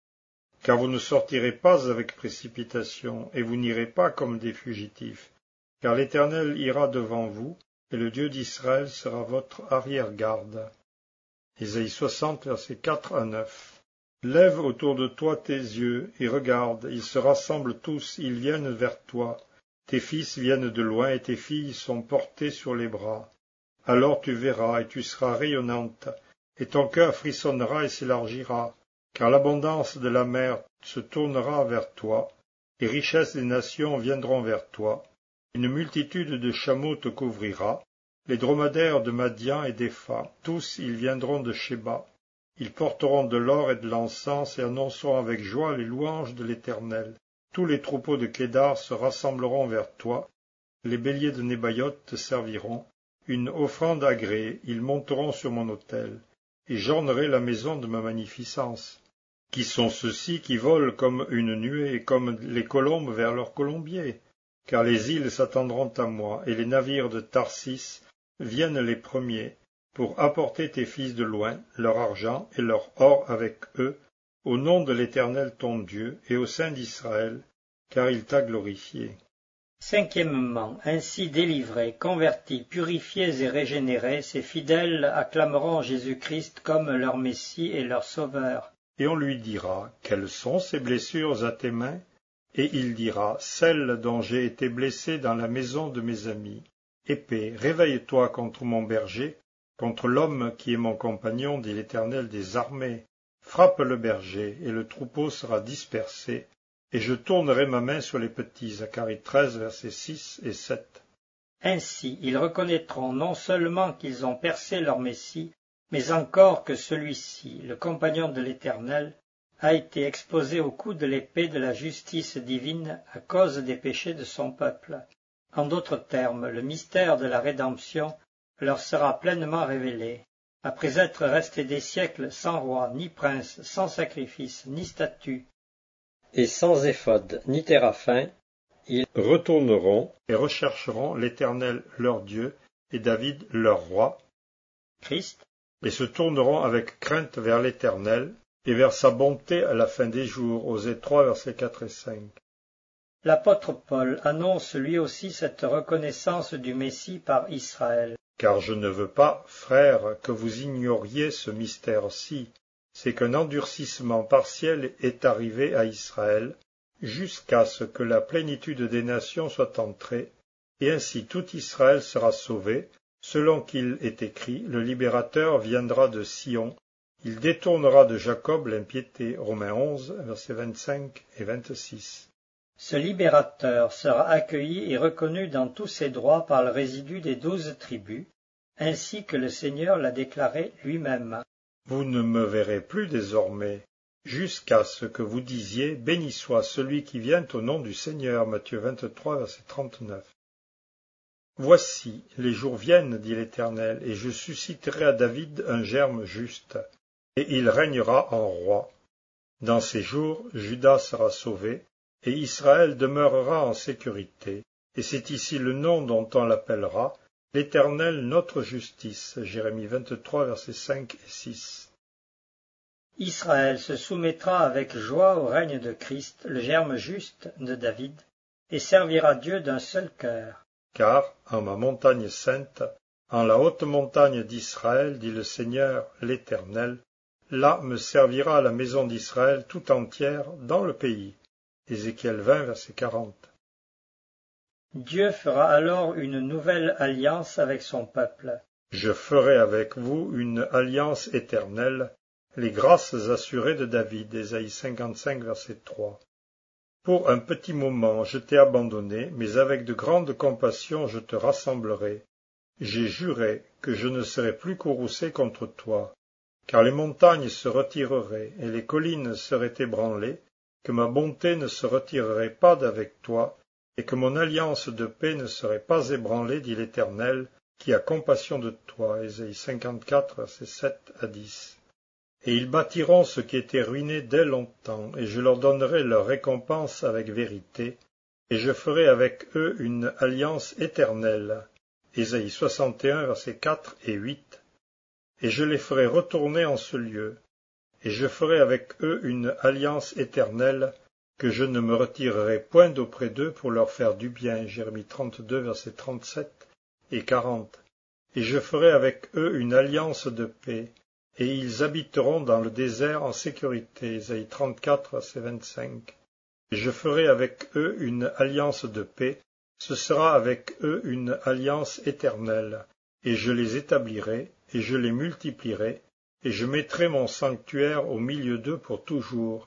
Car vous ne sortirez pas avec précipitation, et vous n'irez pas comme des fugitifs, car l'Éternel ira devant vous, et le Dieu d'Israël sera votre arrière-garde. Ésaïe 60, versets 4 à 9. Lève autour de toi tes yeux, et regarde, ils se rassemblent tous, ils viennent vers toi. Tes fils viennent de loin, et tes filles sont portées sur les bras. Alors tu verras, et tu seras rayonnante, et ton cœur frissonnera et s'élargira, car l'abondance de la mer se tournera vers toi, les richesses des nations viendront vers toi. Une multitude de chameaux te couvrira, les dromadaires de Madian et d'Épha, tous ils viendront de Sheba. Ils porteront de l'or et de l'encens et annonceront avec joie les louanges de l'Éternel. Tous les troupeaux de Kédar se rassembleront vers toi, les béliers de Nébaïoth te serviront. Une offrande agréée, ils monteront sur mon autel, et j'ornerai la maison de ma magnificence. Qui sont ceux-ci qui volent comme une nuée, et comme les colombes vers leur colombier? Car les îles s'attendront à moi, et les navires de Tarsis viennent les premiers, pour apporter tes fils de loin, leur argent et leur or avec eux, au nom de l'Éternel ton Dieu, et au sein d'Israël, car il t'a glorifié. Cinquièmement, ainsi délivrés, convertis, purifiés et régénérés, ces fidèles acclameront Jésus-Christ comme leur Messie et leur Sauveur. Et on lui dira, quelles sont ces blessures à tes mains? Et il dira, celles dont j'ai été blessé dans la maison de mes amis. Épée, réveille-toi contre mon berger, contre l'homme qui est mon compagnon, dit l'Éternel des armées. Frappe le berger, et le troupeau sera dispersé, et je tournerai ma main sur les petits. Zacharie 13, versets 6 et 7. Ainsi, ils reconnaîtront non seulement qu'ils ont percé leur Messie, mais encore que celui-ci, le compagnon de l'Éternel, a été exposé au coup de l'épée de la justice divine à cause des péchés de son peuple. En d'autres termes, le mystère de la rédemption leur sera pleinement révélé. Après être restés des siècles sans roi, ni prince, sans sacrifice, ni statut, et sans éphod, ni téraphim, ils retourneront et rechercheront l'Éternel leur Dieu et David leur roi, Christ, et se tourneront avec crainte vers l'Éternel et vers sa bonté à la fin des jours. Osée 3, versets 4 et 5. L'apôtre Paul annonce lui aussi cette reconnaissance du Messie par Israël. Car je ne veux pas, frères, que vous ignoriez ce mystère-ci, c'est qu'un endurcissement partiel est arrivé à Israël, jusqu'à ce que la plénitude des nations soit entrée, et ainsi tout Israël sera sauvé, selon qu'il est écrit, le libérateur viendra de Sion, il détournera de Jacob l'impiété. Romains 11, versets 25 et 26. Ce libérateur sera accueilli et reconnu dans tous ses droits par le résidu des 12 tribus, ainsi que le Seigneur l'a déclaré lui-même. Vous ne me verrez plus désormais, jusqu'à ce que vous disiez, béni soit celui qui vient au nom du Seigneur. Matthieu 23, verset 39. Voici, les jours viennent, dit l'Éternel, et je susciterai à David un germe juste, et il régnera en roi. Dans ces jours, Juda sera sauvé, et Israël demeurera en sécurité, et c'est ici le nom dont on l'appellera, l'Éternel notre justice. Jérémie 23, versets 5 et 6. Israël se soumettra avec joie au règne de Christ, le germe juste de David, et servira Dieu d'un seul cœur. Car, en ma montagne sainte, en la haute montagne d'Israël, dit le Seigneur l'Éternel, là me servira la maison d'Israël tout entière dans le pays. Ézéchiel 20, verset 40. Dieu fera alors une nouvelle alliance avec son peuple. Je ferai avec vous une alliance éternelle, les grâces assurées de David, Ésaïe 55, verset 3. Pour un petit moment je t'ai abandonné, mais avec de grandes compassions je te rassemblerai. J'ai juré que je ne serais plus courroucé contre toi, car les montagnes se retireraient et les collines seraient ébranlées, que ma bonté ne se retirerait pas d'avec toi, et que mon alliance de paix ne serait pas ébranlée, dit l'Éternel, qui a compassion de toi. Ésaïe 54, versets 7 à 10. Et ils bâtiront ce qui était ruiné dès longtemps, et je leur donnerai leur récompense avec vérité, et je ferai avec eux une alliance éternelle. Ésaïe 61, versets 4 et 8. Et je les ferai retourner en ce lieu, et je ferai avec eux une alliance éternelle, que je ne me retirerai point d'auprès d'eux pour leur faire du bien. Jérémie 32, versets 37 et 40. Et je ferai avec eux une alliance de paix, et ils habiteront dans le désert en sécurité. Ésaïe 34, verset 25. Et je ferai avec eux une alliance de paix, ce sera avec eux une alliance éternelle, et je les établirai, et je les multiplierai, et je mettrai mon sanctuaire au milieu d'eux pour toujours.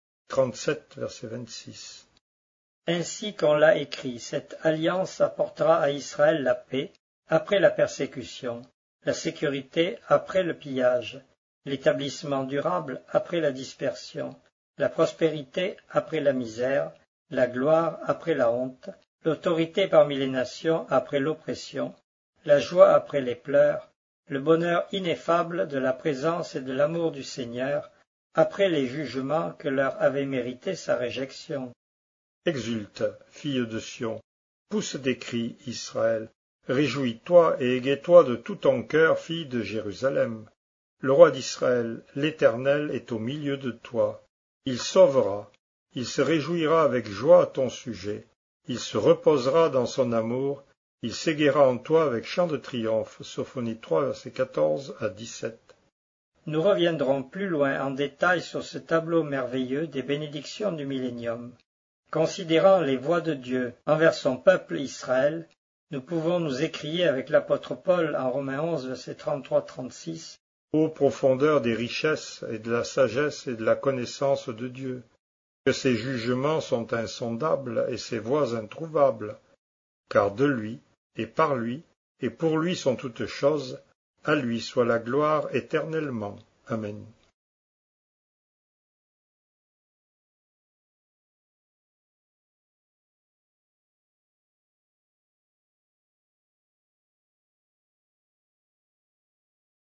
37, verset 26. Ainsi qu'on l'a écrit, cette alliance apportera à Israël la paix après la persécution, la sécurité après le pillage, l'établissement durable après la dispersion, la prospérité après la misère, la gloire après la honte, l'autorité parmi les nations après l'oppression, la joie après les pleurs, le bonheur ineffable de la présence et de l'amour du Seigneur après les jugements que leur avait mérité sa réjection. Exulte, fille de Sion, pousse des cris, Israël, réjouis-toi et égaie-toi de tout ton cœur, fille de Jérusalem. Le roi d'Israël, l'Éternel, est au milieu de toi. Il sauvera, il se réjouira avec joie à ton sujet, il se reposera dans son amour, il s'égaiera en toi avec chant de triomphe. Sophonie 3, versets 14 à 17. Nous reviendrons plus loin en détail sur ce tableau merveilleux des bénédictions du millénium. Considérant les voies de Dieu envers son peuple Israël, nous pouvons nous écrier avec l'apôtre Paul en Romains 11, versets 33-36. Ô profondeur des richesses et de la sagesse et de la connaissance de Dieu, que ses jugements sont insondables et ses voies introuvables, car de lui, et par lui, et pour lui sont toutes choses, à lui soit la gloire éternellement. Amen.